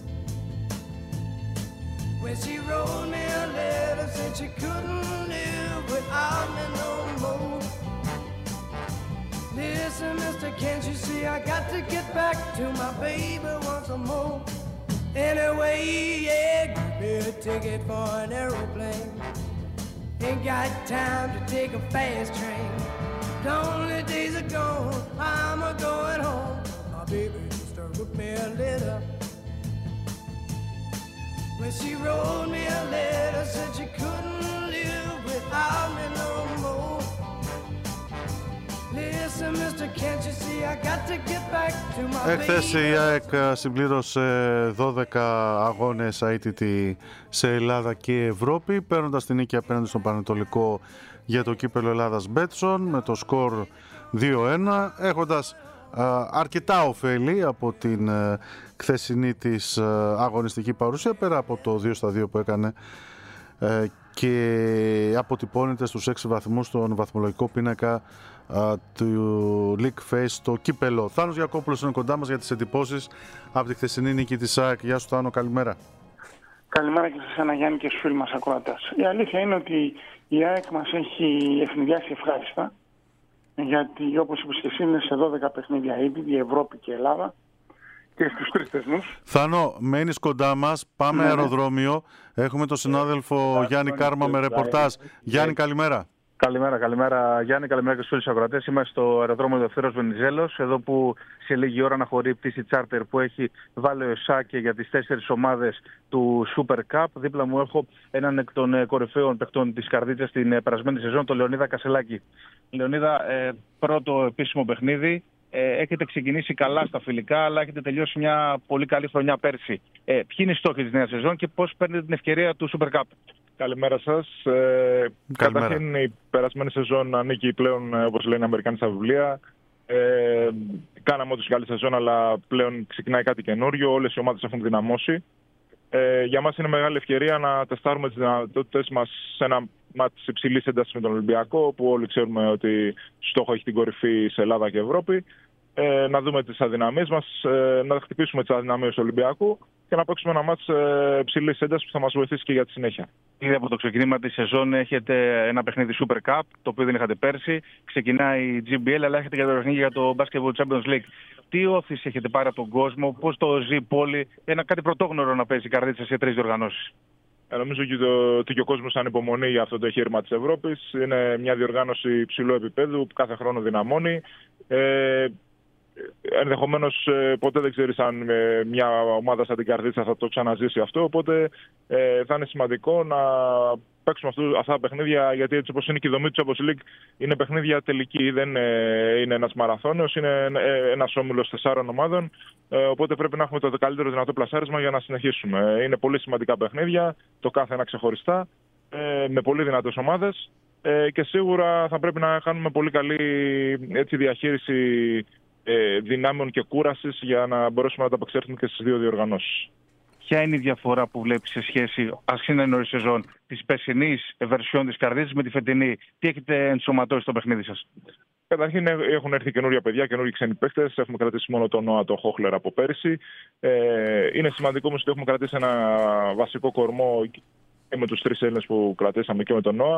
When she wrote me a letter, said she couldn't live without me no more. Listen, mister, can't you see I got to get back to my baby once more. Anyway, yeah, give me a ticket for an aeroplane. Ain't got time to take a fast train. Lonely days are gone, I'm a-going home. My baby just wrote me a letter. When she wrote me a letter, said she couldn't live without me no more. Listen, mister, can't you see I got to get back to my baby. Εχθές η ΑΕΚ συμπλήρωσε 12 αγώνες ITT σε Ελλάδα και Ευρώπη, παίρνοντας την νίκη απέναντι στον Πανετολικό για το κύπελλο Ελλάδας Μπέτσον με το σκορ 2-1, έχοντας αρκετά ωφέλη από την χθεσινή της αγωνιστική παρουσία, πέρα από το 2-2 που έκανε και αποτυπώνεται στους 6 βαθμούς στον βαθμολογικό πίνακα του League Face στο κύπελλο. Θάνος Γιακόπουλος είναι κοντά μας για τις εντυπώσεις από τη χθεσινή νίκη της ΑΕΚ. Γεια σου Θάνο, καλημέρα. Καλημέρα και σε εσένα Γιάννη και στους φίλους μας ακροατές. Η αλήθεια είναι ότι η ΑΕΚ μας έχει ευνηδιάσει ευχάριστα, γιατί όπως είπες και εσύ είναι σε 12 παιχνίδια ήδη, η Ευρώπη και η Ελλάδα και στους 3 θεσμούς. Θάνο, μένεις κοντά μας, πάμε αεροδρόμιο, έχουμε τον συνάδελφο Γιάννη Κάρμα με ρεπορτάζ. Γιάννη, καλημέρα. Καλημέρα Γιάννη, καλημέρα και στους φίλους ακροατές. Είμαστε στο αεροδρόμιο Δευτέρος Βενιζέλος, εδώ που σε λίγη ώρα αναχωρεί η πτήση τσάρτερ που έχει βάλει ο ΕΣΑΚΕ για τις 4 ομάδες του Super Cup. Δίπλα μου έχω έναν εκ των κορυφαίων παιχτών της Καρδίτσας στην περασμένη σεζόν, τον Λεωνίδα Κασελάκη. Λεωνίδα, πρώτο επίσημο παιχνίδι. Έχετε ξεκινήσει καλά στα φιλικά, αλλά έχετε τελειώσει μια πολύ καλή χρονιά πέρσι. Ποιοι είναι οι στόχοι της νέας σεζόν και πώς παίρνετε την ευκαιρία του Super Cup? Καλημέρα σας. Καταρχήν η περασμένη σεζόν ανήκει πλέον, όπως λένε οι Αμερικάνοι στα βιβλία. Κάναμε όντως καλή σεζόν, αλλά πλέον ξεκινάει κάτι καινούριο. Όλες οι ομάδες έχουν δυναμώσει. Για μας είναι μεγάλη ευκαιρία να τεστάρουμε τις δυνατότητες μας σε ένα μάτς υψηλής έντασης με τον Ολυμπιακό, που όλοι ξέρουμε ότι στόχο έχει την κορυφή σε Ελλάδα και Ευρώπη. Να δούμε τις αδυναμίες μας, να χτυπήσουμε τις αδυναμίες του Ολυμπιακού και να παίξουμε ένα μάτς υψηλής έντασης που θα μας βοηθήσει και για τη συνέχεια. Ήδη από το ξεκίνημα της σεζόν έχετε ένα παιχνίδι Super Cup, το οποίο δεν είχατε πέρσι. Ξεκινάει η GBL, αλλά έχετε και το παιχνίδι για το Basketball Champions League. Τι όθηση έχετε πάρει από τον κόσμο, πώς το ζει η πόλη, κάτι πρωτόγνωρο να παίζει η Καρδίτσα σε 3 διοργανώσεις? Νομίζω ότι και ο κόσμος ανυπομονεί για αυτό το εγχείρημα της Ευρώπης. Είναι μια διοργάνωση υψηλού επίπεδου που κάθε χρόνο δυναμώνει. Ενδεχομένως ποτέ δεν ξέρεις αν μια ομάδα σαν την Καρδίτσα θα το ξαναζήσει αυτό, οπότε θα είναι σημαντικό να παίξουμε αυτά τα παιχνίδια, γιατί έτσι όπως είναι και η δομή του Champions League είναι παιχνίδια τελική, δεν είναι ένας μαραθώνιος, είναι ένας όμιλος 4 ομάδων, οπότε πρέπει να έχουμε το καλύτερο δυνατό πλασάρισμα για να συνεχίσουμε. Είναι πολύ σημαντικά παιχνίδια, το κάθε ένα ξεχωριστά, με πολύ δυνατές ομάδες και σίγουρα θα πρέπει να κάνουμε πολύ καλή διαχείριση δυνάμεων και κούρασης για να μπορέσουμε να τα απεξέλθουμε και στις 2 διοργανώσεις. Ποια είναι η διαφορά που βλέπεις σε σχέση, ας είναι νωρίς σεζόν, της περσινής βερσιόν της Καρδίτσας με τη φετινή? Τι έχετε ενσωματώσει στο παιχνίδι σας? Καταρχήν έχουν έρθει καινούρια παιδιά, καινούριοι ξένοι παίκτες. Έχουμε κρατήσει μόνο τον Νόα, τον Χόχλερ από πέρυσι. Είναι σημαντικό όμως ότι έχουμε κρατήσει ένα βασικό κορμό και με τους 3 Έλληνες που κρατήσαμε και με τον ΝΟΑ.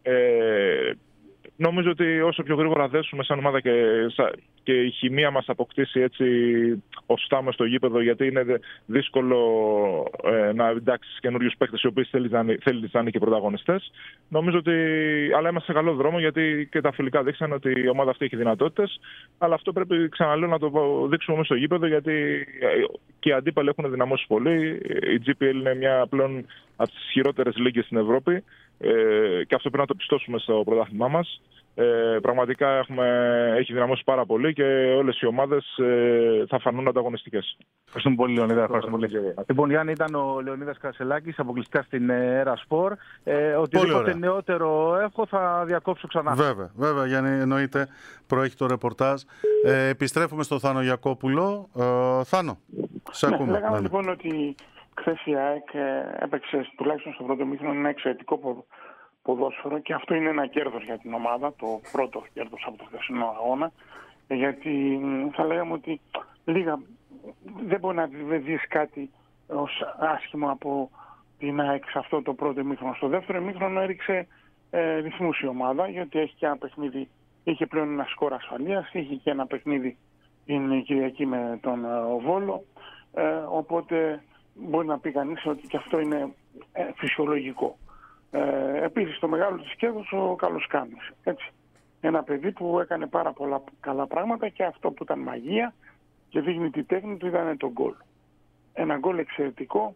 Νομίζω ότι όσο πιο γρήγορα δέσουμε σαν ομάδα και η χημεία μας αποκτήσει έτσι ωστά μες στο γήπεδο, γιατί είναι δύσκολο να εντάξεις καινούριους παίκτες οι οποίοι θέλει να είναι και πρωταγωνιστές. Νομίζω ότι. Αλλά είμαστε σε καλό δρόμο, γιατί και τα φιλικά δείξαν ότι η ομάδα αυτή έχει δυνατότητες. Αλλά αυτό πρέπει, ξαναλέω, να το δείξουμε μέσα στο γήπεδο, γιατί και οι αντίπαλοι έχουν δυναμώσει πολύ. Η GPL είναι μια πλέον από τις ισχυρότερες λίγκες στην Ευρώπη. Και αυτό πρέπει να το πιστώσουμε στο πρωτάθλημά μας. Πραγματικά έχει δυναμώσει πάρα πολύ και όλες οι ομάδες θα φανούν ανταγωνιστικές. Ευχαριστούμε πολύ, Λεωνίδα. Λοιπόν, Γιάννη, ήταν ο Λεωνίδας Κασελάκης, αποκλειστικά στην Ερασπορ. Οτιδήποτε νεότερο έχω θα διακόψω ξανά. Βέβαια, Γιάννη, εννοείται, προέχει το ρεπορτάζ. Επιστρέφουμε στο Θάνο Γιακόπουλο. Θάνο, σε ακούμε. Λέγαμε λοιπόν ότι χθες η ΑΕΚ έπαιξε τουλάχιστον στο πρώτο μήχρονο ένα εξαιρετικό ποδόσφαιρο, και αυτό είναι ένα κέρδος για την ομάδα, το πρώτο κέρδος από το χθεσινό αγώνα, γιατί θα λέγαμε ότι δεν μπορεί να δεις κάτι ως άσχημο από την ΑΕΚ σε αυτό το πρώτο ημίχρονο. Στο δεύτερο ημίχρονο έριξε ρυθμούς η ομάδα, γιατί έχει και ένα παιχνίδι, είχε πλέον ένα σκορ ασφαλείας, είχε και ένα παιχνίδι την Κυριακή με τον Βόλο, οπότε μπορεί να πει κανείς ότι και αυτό είναι φυσιολογικό. Επίσης το μεγάλο της κέρδος ο Καλοσκάνης. Έτσι. Ένα παιδί που έκανε πάρα πολλά καλά πράγματα, και αυτό που ήταν μαγεία και δείχνει τη τέχνη του ήταν το γκολ. Ένα γκολ εξαιρετικό,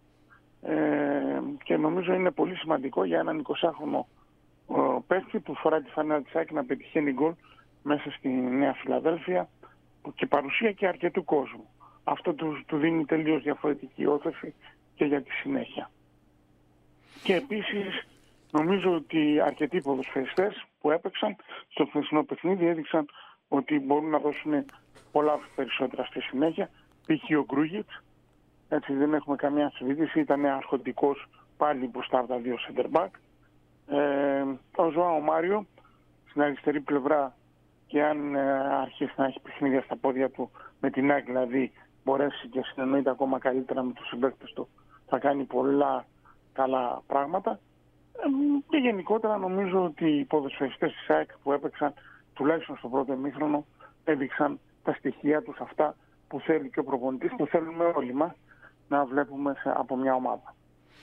και νομίζω είναι πολύ σημαντικό για έναν 20χρονο παίκτη που φοράει τη φανέλα της ΑΕΚ να πετυχαίνει γκολ μέσα στη Νέα Φιλαδέλφια, και παρουσία και αρκετού κόσμου. Αυτό του δίνει τελείως διαφορετική όθεση και για τη συνέχεια. Και επίσης νομίζω ότι αρκετοί ποδοσφαιριστές που έπαιξαν στο χθεσινό παιχνίδι έδειξαν ότι μπορούν να δώσουν πολλά περισσότερα στη συνέχεια. Π.χ. ο Γκρούγιτς, έτσι δεν έχουμε καμία αμφισβήτηση, ήταν αρχοντικός πάλι μπροστά από τα δύο center back. Ο Ζωάο Μάριο στην αριστερή πλευρά, και αν αρχίσει να έχει παιχνίδια στα πόδια του με την ΑΕΚ, δηλαδή μπορέσει και συνεννοείται ακόμα καλύτερα με τους συμπαίκτες του, θα κάνει πολλά καλά πράγματα. Και γενικότερα νομίζω ότι οι ποδοσφαιριστές της ΑΕΚ που έπαιξαν τουλάχιστον στο πρώτο ημίχρονο έδειξαν τα στοιχεία τους, αυτά που θέλει και ο προπονητής, που θέλουμε όλοι μας να βλέπουμε από μια ομάδα.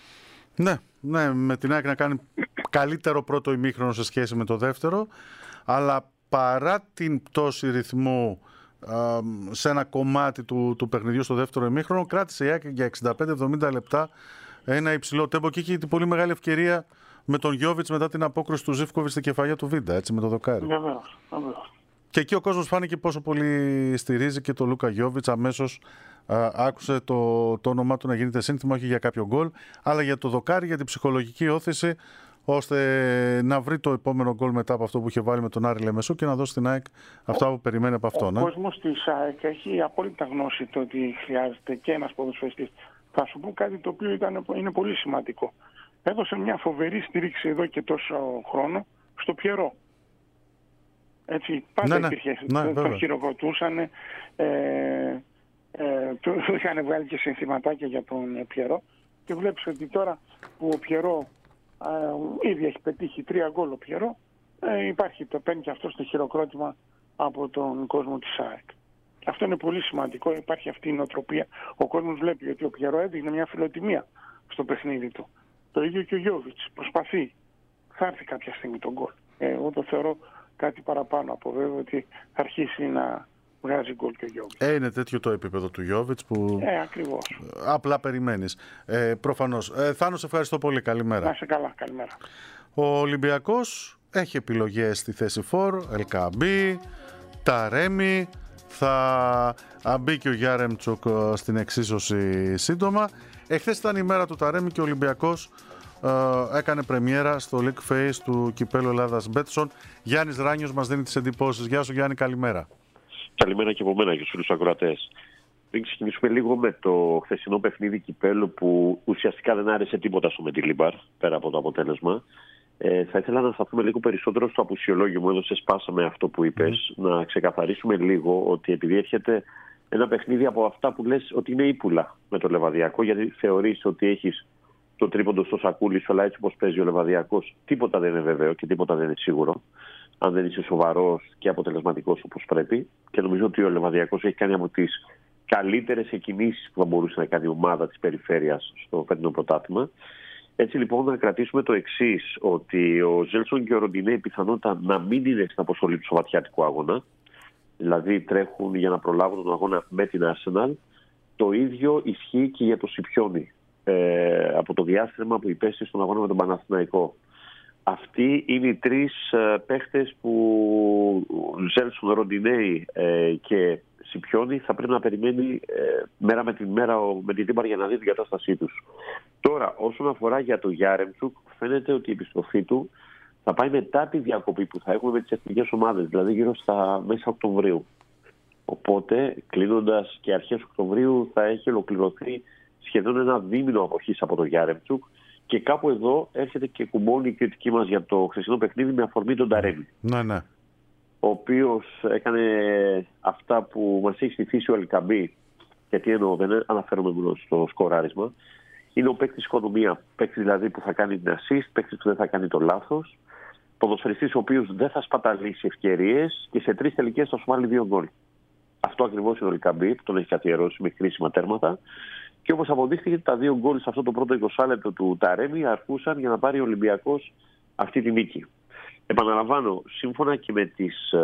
Ναι, με την ΑΕΚ να κάνει καλύτερο πρώτο ημίχρονο σε σχέση με το δεύτερο, αλλά παρά την πτώση ρυθμού σε ένα κομμάτι του παιχνιδιού στο δεύτερο ημίχρονο, κράτησε η ΑΕΚ για 65-70 λεπτά ένα υψηλό τέμπο, και είχε την πολύ μεγάλη ευκαιρία με τον Γιόβιτς μετά την απόκριση του Ζίβκοβιτς στην κεφαλιά του Βίντα, έτσι, με το δοκάρι. Βεβαίως. Και εκεί ο κόσμος φάνηκε πόσο πολύ στηρίζει και τον Λούκα Γιόβιτς. Αμέσως άκουσε το όνομά του να γίνεται σύνθημα, όχι για κάποιο γκολ, αλλά για το δοκάρι, για την ψυχολογική όθηση, ώστε να βρει το επόμενο γκολ μετά από αυτό που είχε βάλει με τον Άρη Λεμεσού και να δώσει στην ΑΕΚ αυτά που περιμένει από αυτόν. Ο κόσμος της ΑΕΚ έχει απόλυτα γνώση το ότι χρειάζεται και ένας ποδοσφαιριστής. Θα σου πω κάτι το οποίο είναι πολύ σημαντικό. Έδωσε μια φοβερή στήριξη εδώ και τόσο χρόνο στο Πιερό. Έτσι, πάντα υπήρχε. Τον χειροκροτούσαν, του είχαν βγάλει και συνθηματάκια για τον Πιερό, και βλέπεις ότι τώρα που ο Πιερό ήδη έχει πετύχει 3 γκολ ο Πιερό, παίρνει και αυτό στο χειροκρότημα από τον κόσμο της ΑΕΚ. Αυτό είναι πολύ σημαντικό, υπάρχει αυτή η νοοτροπία. Ο κόσμος βλέπει ότι ο Πιερό έδειχνε μια φιλοτιμία στο παιχνίδι του. Το ίδιο και ο Γιόβιτς προσπαθεί. Θα έρθει κάποια στιγμή τον γκολ. Εγώ το θεωρώ κάτι παραπάνω από βέβαιο ότι θα αρχίσει να βγάζει γκολ και ο Γιόβιτς. Είναι τέτοιο το επίπεδο του Γιόβιτς που ακριβώς. Απλά περιμένεις. Προφανώς. Θάνο, σε ευχαριστώ πολύ. Καλημέρα. Να είσαι καλά. Καλημέρα. Ο Ολυμπιακός έχει επιλογές στη θέση 4, Ελκαμπή, Ταρέμι. Θα μπει και ο Γιάρεμτσουκ στην εξίσωση σύντομα. Εχθές ήταν η μέρα του Ταρέμι και ο Ολυμπιακός έκανε πρεμιέρα στο League Face του Κυπέλλου Ελλάδας Μπέτσον. Γιάννης Ράνιος μας δίνει τις εντυπώσεις. Γεια σου, Γιάννη, καλημέρα. Καλημέρα και από μένα και στους φίλους ακροατές. Πριν ξεκινήσουμε λίγο με το χθεσινό παιχνίδι Κυπέλλου, που ουσιαστικά δεν άρεσε τίποτα στο Μεντιλίμπαρ πέρα από το αποτέλεσμα. Θα ήθελα να σταθούμε λίγο περισσότερο στο απουσιολόγιο μου. Έδωσε σπάσα με αυτό που είπες. Να ξεκαθαρίσουμε λίγο ότι επειδή έρχεται ένα παιχνίδι από αυτά που λες ότι είναι ύπουλα με το Λεβαδιακό, γιατί θεωρείς ότι έχεις το τρίποντο στο σακούλι σου, αλλά έτσι όπως παίζει ο Λεβαδιακός, τίποτα δεν είναι βέβαιο και τίποτα δεν είναι σίγουρο. Αν δεν είσαι σοβαρός και αποτελεσματικός όπως πρέπει. Και νομίζω ότι ο Λεβαδιακός έχει κάνει από τις καλύτερες εκκινήσεις που θα μπορούσε να κάνει η ομάδα της περιφέρειας στο φετινό πρωτάθλημα. Έτσι λοιπόν να κρατήσουμε το εξής, ότι ο Ζέλσον και ο Ροντινέι πιθανότητα να μην είναι στην αποστολή του σοβατιάτικου αγώνα. Δηλαδή τρέχουν για να προλάβουν τον αγώνα με την Arsenal. Το ίδιο ισχύει και για το Σιπιόνι από το διάστημα που υπέστη στον αγώνα με τον Παναθηναϊκό. Αυτοί είναι οι τρεις παίχτες που Ζέλσον, Ροντινέι και Σιπιόνι θα πρέπει να περιμένει μέρα με την μέρα με την Λίμπαρ για να δει την κατάστασή τους. Τώρα, όσον αφορά για το Γιάρεμτσουκ, φαίνεται ότι η επιστροφή του θα πάει μετά τη διακοπή που θα έχουμε με τις εθνικές ομάδες, δηλαδή γύρω στα μέσα Οκτωβρίου. Οπότε, κλείνοντας και αρχές Οκτωβρίου, θα έχει ολοκληρωθεί σχεδόν ένα δίμηνο αποχής από το Γιάρεμτσουκ. Και κάπου εδώ έρχεται και κουμπώνει η κριτική μας για το χθεσινό παιχνίδι με αφορμή τον Ταρέμι. Ναι. Ο οποίος έκανε αυτά που μας έχει στηθήσει ο Ελκαμπή. Γιατί εννοώ, δεν αναφέρομαι μόνο στο σκοράρισμα. Είναι ο παίκτης οικονομία. Παίκτης δηλαδή που θα κάνει την assist, παίκτης που δεν θα κάνει το λάθος. Ποδοσφαιριστής ο οποίος δεν θα σπαταλήσει ευκαιρίες και σε 3 τελικές θα σου βάλει 2 γκολ. Αυτό ακριβώς είναι ο Ελκαμπή που τον έχει καθιερώσει με χρήσιμα τέρματα. Και όπως αποδείχθηκε, τα 2 γκολ σε αυτό το πρώτο 20 λεπτό του Ταρέμι αρκούσαν για να πάρει ο Ολυμπιακός αυτή τη νίκη. Επαναλαμβάνω, σύμφωνα και με τις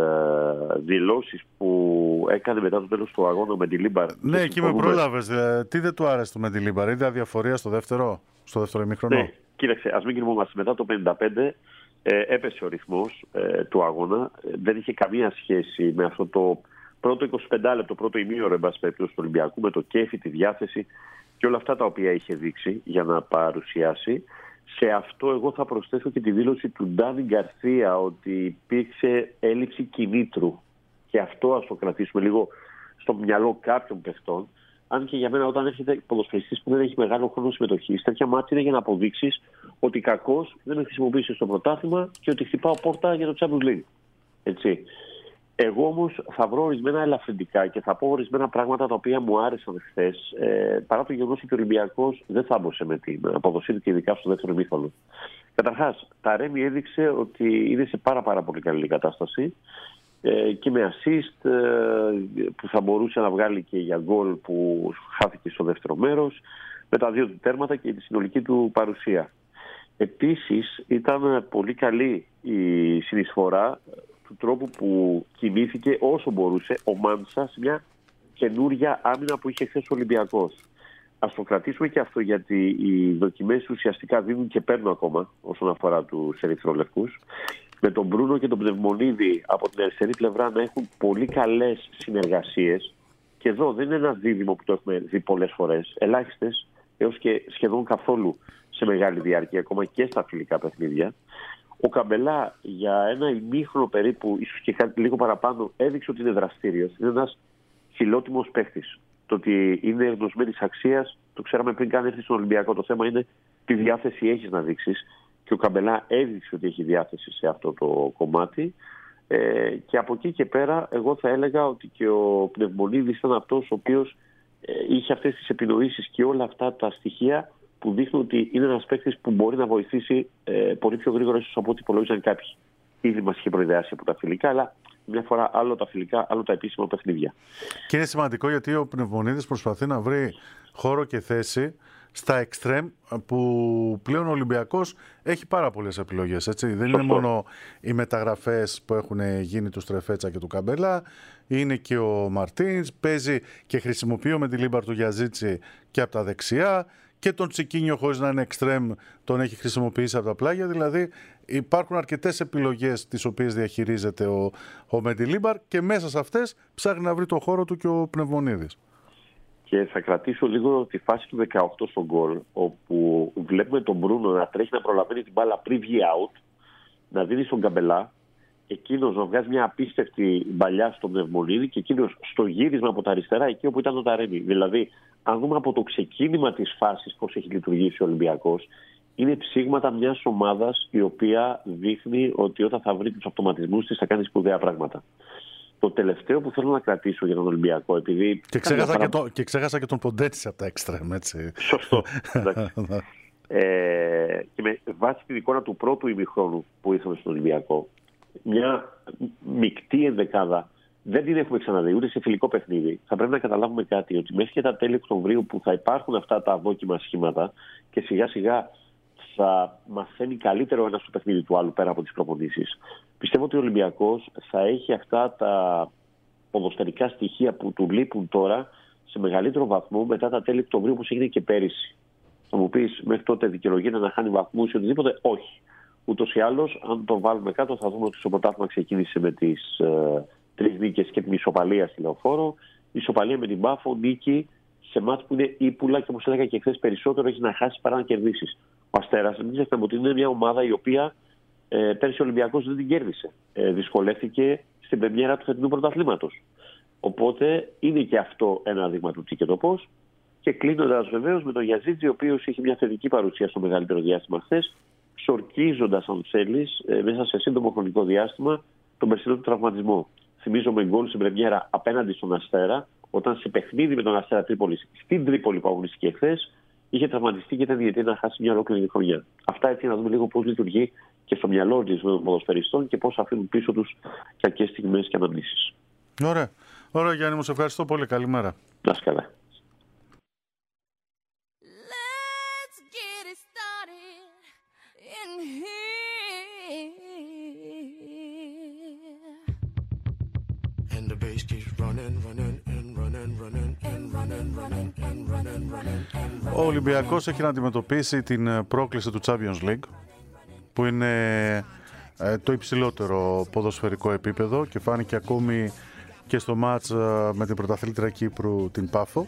δηλώσεις που έκανε μετά το τέλος του αγώνα με τη Λίμπαρ. Ναι, εκεί με πρόλαβες. Τι δεν του άρεσε με τη Λίμπαρ, είδε αδιαφορία στο δεύτερο ημίχρονο? Ναι, κοίταξε, ας μην κρυβόμαστε. Μετά το 55 έπεσε ο ρυθμός του αγώνα. Δεν είχε καμία σχέση με αυτό το πρώτο 25 λεπτό, πρώτο ημίωρο εν πάση περιπτώσει του Ολυμπιακού, με το κέφι, τη διάθεση και όλα αυτά τα οποία είχε δείξει για να παρουσιάσει. Σε αυτό εγώ θα προσθέσω και τη δήλωση του Ντάνι Γκαρσία ότι υπήρξε έλλειψη κινήτρου. Και αυτό ας το κρατήσουμε λίγο στο μυαλό κάποιων παιχτών. Αν και για μένα, όταν έρχεται ποδοσφαιριστής που δεν έχει μεγάλο χρόνο συμμετοχής, τέτοια μάτια είναι για να αποδείξεις ότι κακώς δεν με χρησιμοποιήσει στο πρωτάθλημα και ότι χτυπάω πόρτα για το Champions League. Έτσι. Εγώ όμως θα βρω ορισμένα ελαφρυντικά και θα πω ορισμένα πράγματα τα οποία μου άρεσαν χθες, παρά το γεγονός ότι ο Ολυμπιακός δεν θάμπωσε με την αποδοσή του και ειδικά στο δεύτερο ημίχρονο. Καταρχάς, Ταρέμι έδειξε ότι είναι σε πάρα πολύ καλή κατάσταση και με assist που θα μπορούσε να βγάλει και για γκολ που χάθηκε στο δεύτερο μέρος, με τα 2 του τέρματα και τη συνολική του παρουσία. Επίσης, ήταν πολύ καλή η συνεισφορά του τρόπου που κινήθηκε όσο μπορούσε ο Μάντσα σε μια καινούρια άμυνα που είχε χθες ο Ολυμπιακός. Ας το κρατήσουμε και αυτό, γιατί οι δοκιμές ουσιαστικά δίνουν και παίρνουν ακόμα όσον αφορά τους ερυθρόλευκους. Με τον Μπρούνο και τον Πνευμονίδη από την αριστερή πλευρά να έχουν πολύ καλές συνεργασίες. Και εδώ δεν είναι ένα δίδυμο που το έχουμε δει πολλές φορές, ελάχιστες έως και σχεδόν καθόλου σε μεγάλη διάρκεια, ακόμα και στα φιλικά παιχνίδια. Ο Καμπελά για ένα ημίχρονο περίπου, ίσως και κάτι λίγο παραπάνω, έδειξε ότι είναι δραστήριος. Είναι ένας φιλότιμος παίχτης. Το ότι είναι γνωσμένης αξίας το ξέραμε πριν καν έρθει στον Ολυμπιακό. Το θέμα είναι τι διάθεση έχεις να δείξεις. Και ο Καμπελά έδειξε ότι έχει διάθεση σε αυτό το κομμάτι. Και από εκεί και πέρα, εγώ θα έλεγα ότι και ο Πνευμονίδης ήταν αυτός ο οποίος είχε αυτές τις επινοήσεις και όλα αυτά τα στοιχεία που δείχνουν ότι είναι ένας παίκτης που μπορεί να βοηθήσει πολύ πιο γρήγορα ίσως από ό,τι υπολόγιζαν κάποιοι. Ήδη μας είχε προειδεάσει από τα φιλικά, αλλά μια φορά άλλο τα φιλικά, άλλο τα επίσημα παιχνίδια. Και είναι σημαντικό γιατί ο Πνευμονίδης προσπαθεί να βρει χώρο και θέση στα εξτρέμ, που πλέον ο Ολυμπιακός έχει πάρα πολλές επιλογές. Έτσι. Δεν είναι μόνο οι μεταγραφές που έχουν γίνει του Στρεφέτσα και του Καμπέλα, είναι και ο Μαρτίνς, παίζει και χρησιμοποιεί με τη Λίμπαρ του Γιαζίτσι και από τα δεξιά, και τον Τσικίνιο χωρίς να είναι εξτρέμ τον έχει χρησιμοποιήσει από τα πλάγια. Δηλαδή υπάρχουν αρκετές επιλογές τις οποίες διαχειρίζεται ο Μεντιλίμπαρ και μέσα σε αυτές ψάχνει να βρει το χώρο του και ο Πνευμονίδης. Και θα κρατήσω λίγο τη φάση του 18 στον γκολ, όπου βλέπουμε τον Μπρούνο να τρέχει να προλαβαίνει την μπάλα πριν βγει out, να δίνει στον Καμπελά, εκείνος να βγάζει μια απίστευτη μπαλιά στον Πνευμονίδη και εκείνος στο γύρισμα από τα αριστερά εκεί όπου ήταν ο Ταρέμι. Δηλαδή, αν δούμε από το ξεκίνημα της φάσης πώς έχει λειτουργήσει ο Ολυμπιακός, είναι ψήγματα μιας ομάδας η οποία δείχνει ότι όταν θα βρει τους αυτοματισμούς της θα κάνει σπουδαία πράγματα. Το τελευταίο που θέλω να κρατήσω για τον Ολυμπιακό, επειδή... Και ξέχασα και τον Ποντέτσι από τα εξτρέμ, έτσι. Σωστό. και με βάση την εικόνα του πρώτου ημιχρόνου που ήρθαμε στον Ολυμπιακό, μια μεικτή ενδεκάδα δεν την έχουμε ξαναδεί ούτε σε φιλικό παιχνίδι. Θα πρέπει να καταλάβουμε κάτι, ότι μέχρι και τα τέλη Οκτωβρίου που θα υπάρχουν αυτά τα δόκιμα σχήματα και σιγά σιγά θα μαθαίνει καλύτερο ένα στο παιχνίδι του άλλου πέρα από τις προπονήσεις. Πιστεύω ότι ο Ολυμπιακός θα έχει αυτά τα ποδοσφαιρικά στοιχεία που του λείπουν τώρα σε μεγαλύτερο βαθμό μετά τα τέλη Οκτωβρίου, όπως έγινε και πέρυσι. Θα μου πεις, μέχρι τότε δικαιολογείται να χάνει βαθμούς ή οτιδήποτε? Όχι. Ούτως ή άλλως, αν το βάλουμε κάτω, θα δούμε ότι στο πρωτάθλημα ξεκίνησε με τις 3 νίκες και την ισοπαλία στη Λεωφόρο. Η ισοπαλία με την Πάφο, νίκη σε μάτς που είναι ύπουλα και, όπως έλεγα και χθες, περισσότερο έχει να χάσει παρά να κερδίσει. Ο Αστέρας, μην ξεχνάμε ότι είναι μια ομάδα η οποία πέρσι ο Ολυμπιακός δεν την κέρδισε. Δυσκολεύτηκε στην πρεμιέρα του φετινού πρωταθλήματος. Οπότε είναι και αυτό ένα δείγμα του τι και το πώς. Και κλείνοντας βεβαίως με τον Γιαζίτζη, ο οποίος είχε μια θετική παρουσία στο μεγαλύτερο διάστημα χθες, ξορκίζοντας, αν θέλεις, μέσα σε σύντομο χρονικό διάστημα τον περσινό του τραυματισμό. Θυμίζω με γκολ στην πρεμιέρα απέναντι στον Αστέρα, όταν σε παιχνίδι με τον Αστέρα Τρίπολης στην Τρίπολη που αγωνίστηκε χθες, είχε τραυματιστεί και ήταν διαιτή να χάσει μια ολόκληρη χρονιά. Αυτά έτσι να δούμε λίγο πώς λειτουργεί και στο μυαλό των ποδοσφαιριστών και πώς αφήνουν πίσω τους κακές στιγμές και αναμνήσεις. Ωραία. Ωραία, Γιάννη, μου σε ευχαριστώ πολύ. Καλημέρα. Να είσαι καλά. Ο Ολυμπιακός έχει να αντιμετωπίσει την πρόκληση του Champions League, που είναι το υψηλότερο ποδοσφαιρικό επίπεδο και φάνηκε ακόμη και στο μάτς με την πρωταθλήτρια Κύπρου, την Πάφο.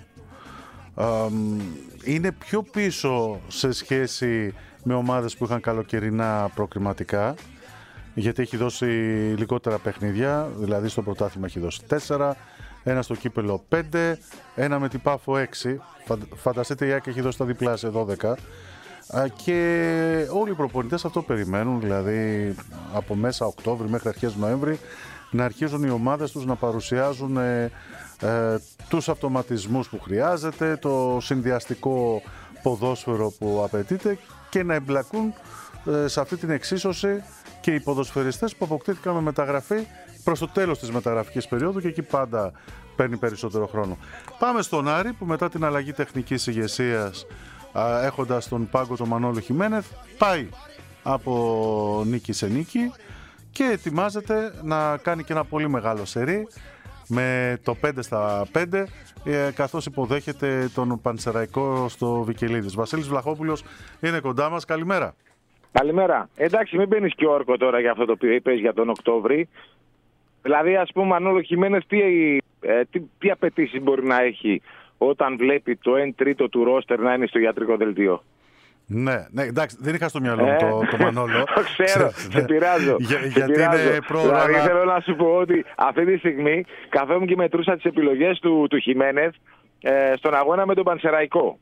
Είναι πιο πίσω σε σχέση με ομάδες που είχαν καλοκαιρινά προκριματικά, γιατί έχει δώσει λιγότερα παιχνίδια, δηλαδή στο πρωτάθλημα έχει δώσει 4, ένα στο κύπελο 5, ένα με την Πάφο 6. Φανταστείτε, η ΑΕΚ έχει δώσει τα διπλάσια 12. Και όλοι οι προπονητές αυτό περιμένουν, δηλαδή από μέσα Οκτώβρη μέχρι αρχές Νοέμβρη να αρχίζουν οι ομάδες τους να παρουσιάζουν τους αυτοματισμούς που χρειάζεται, το συνδυαστικό ποδόσφαιρο που απαιτείται και να εμπλακούν σε αυτή την εξίσωση και οι ποδοσφαιριστές που αποκτήθηκαν με μεταγραφή προς το τέλος της μεταγραφικής περίοδου και εκεί πάντα παίρνει περισσότερο χρόνο. Πάμε στον Άρη που μετά την αλλαγή τεχνικής ηγεσίας, έχοντας τον πάγκο τον Μανώλη Χιμένεθ, πάει από νίκη σε νίκη και ετοιμάζεται να κάνει και ένα πολύ μεγάλο σερί με το 5-5, καθώς υποδέχεται τον Πανσεραϊκό στο Βικελίδης. Βασίλης Βλαχόπουλος είναι κοντά μας. Καλημέρα. Καλημέρα. Εντάξει, μην μπαίνεις και όρκο τώρα για αυτό το οποίο είπες για τον Οκτώβρη. Δηλαδή, ας πούμε, Μανώλο Χιμένεθ τι απαιτήσεις μπορεί να έχει όταν βλέπει το 1/3 του ρόστερ να είναι στο ιατρικό δελτίο? Ναι, εντάξει, δεν είχα στο μυαλό μου το Μανώλο. Το ξέρω, σε πειράζω. Γιατί είναι πρόωρα. Δηλαδή, θέλω να σου πω ότι αυτή τη στιγμή καθόμουν και μετρούσα τις επιλογές του Χιμένεθ στον αγώνα με τον Πανσεραϊκό.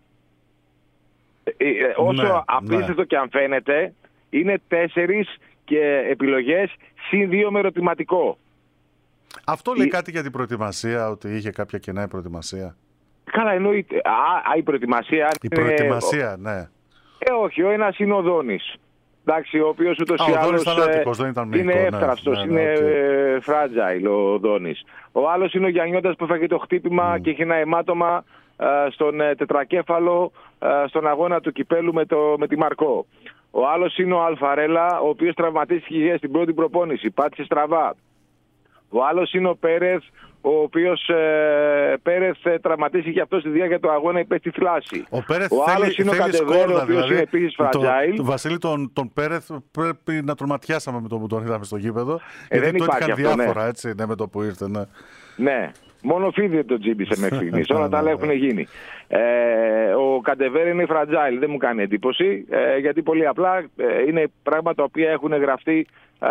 Όσο απίστευτο και αν φαίνεται, είναι 4 και επιλογές συν 2 με ερωτηματικό. Αυτό λέει κάτι για την προετοιμασία, ότι είχε κάποια κενά η προετοιμασία? Καλά, εννοείται. Η προετοιμασία. Η προετοιμασία, ναι. Όχι, ο ένας είναι ο Δόνης. Εντάξει, ο οποίος ούτως ή άλλως είναι εύθραυστος, είναι fragile ο Δόνης. Ο άλλος είναι ο Γιαννιώτας που έφαγε το χτύπημα και έχει ένα αιμάτωμα στον τετρακέφαλο στον αγώνα του κυπέλου με τη Μαρκό. Ο άλλος είναι ο Αλφαρέλα, ο οποίος τραυματίστηκε στην πρώτη προπόνηση, πάτησε στραβά. Ο άλλος είναι ο Πέρεθ, ο οποίος τραυματίστηκε και αυτό στη διάρκεια του αγώνα, υπέστη θλάση. Ο άλλος είναι ο Καντεβέρο, ο οποίος είναι επίσης fragile. Βασίλη, τον Πέρεθ πρέπει να τον ματιάσαμε με το που τον είδαμε στο γήπεδο. Γιατί δεν είχαν διάφορα, ναι. Έτσι, ναι, με το που ήρθε. Ναι. Ναι. Μόνο φίδι δεν τον τζίμπησε μέχρι στιγμής. Όλα τα άλλα έχουν γίνει. Ο Καντεβέρ είναι fragile, δεν μου κάνει εντύπωση, γιατί πολύ απλά είναι πράγματα τα οποία έχουν γραφτεί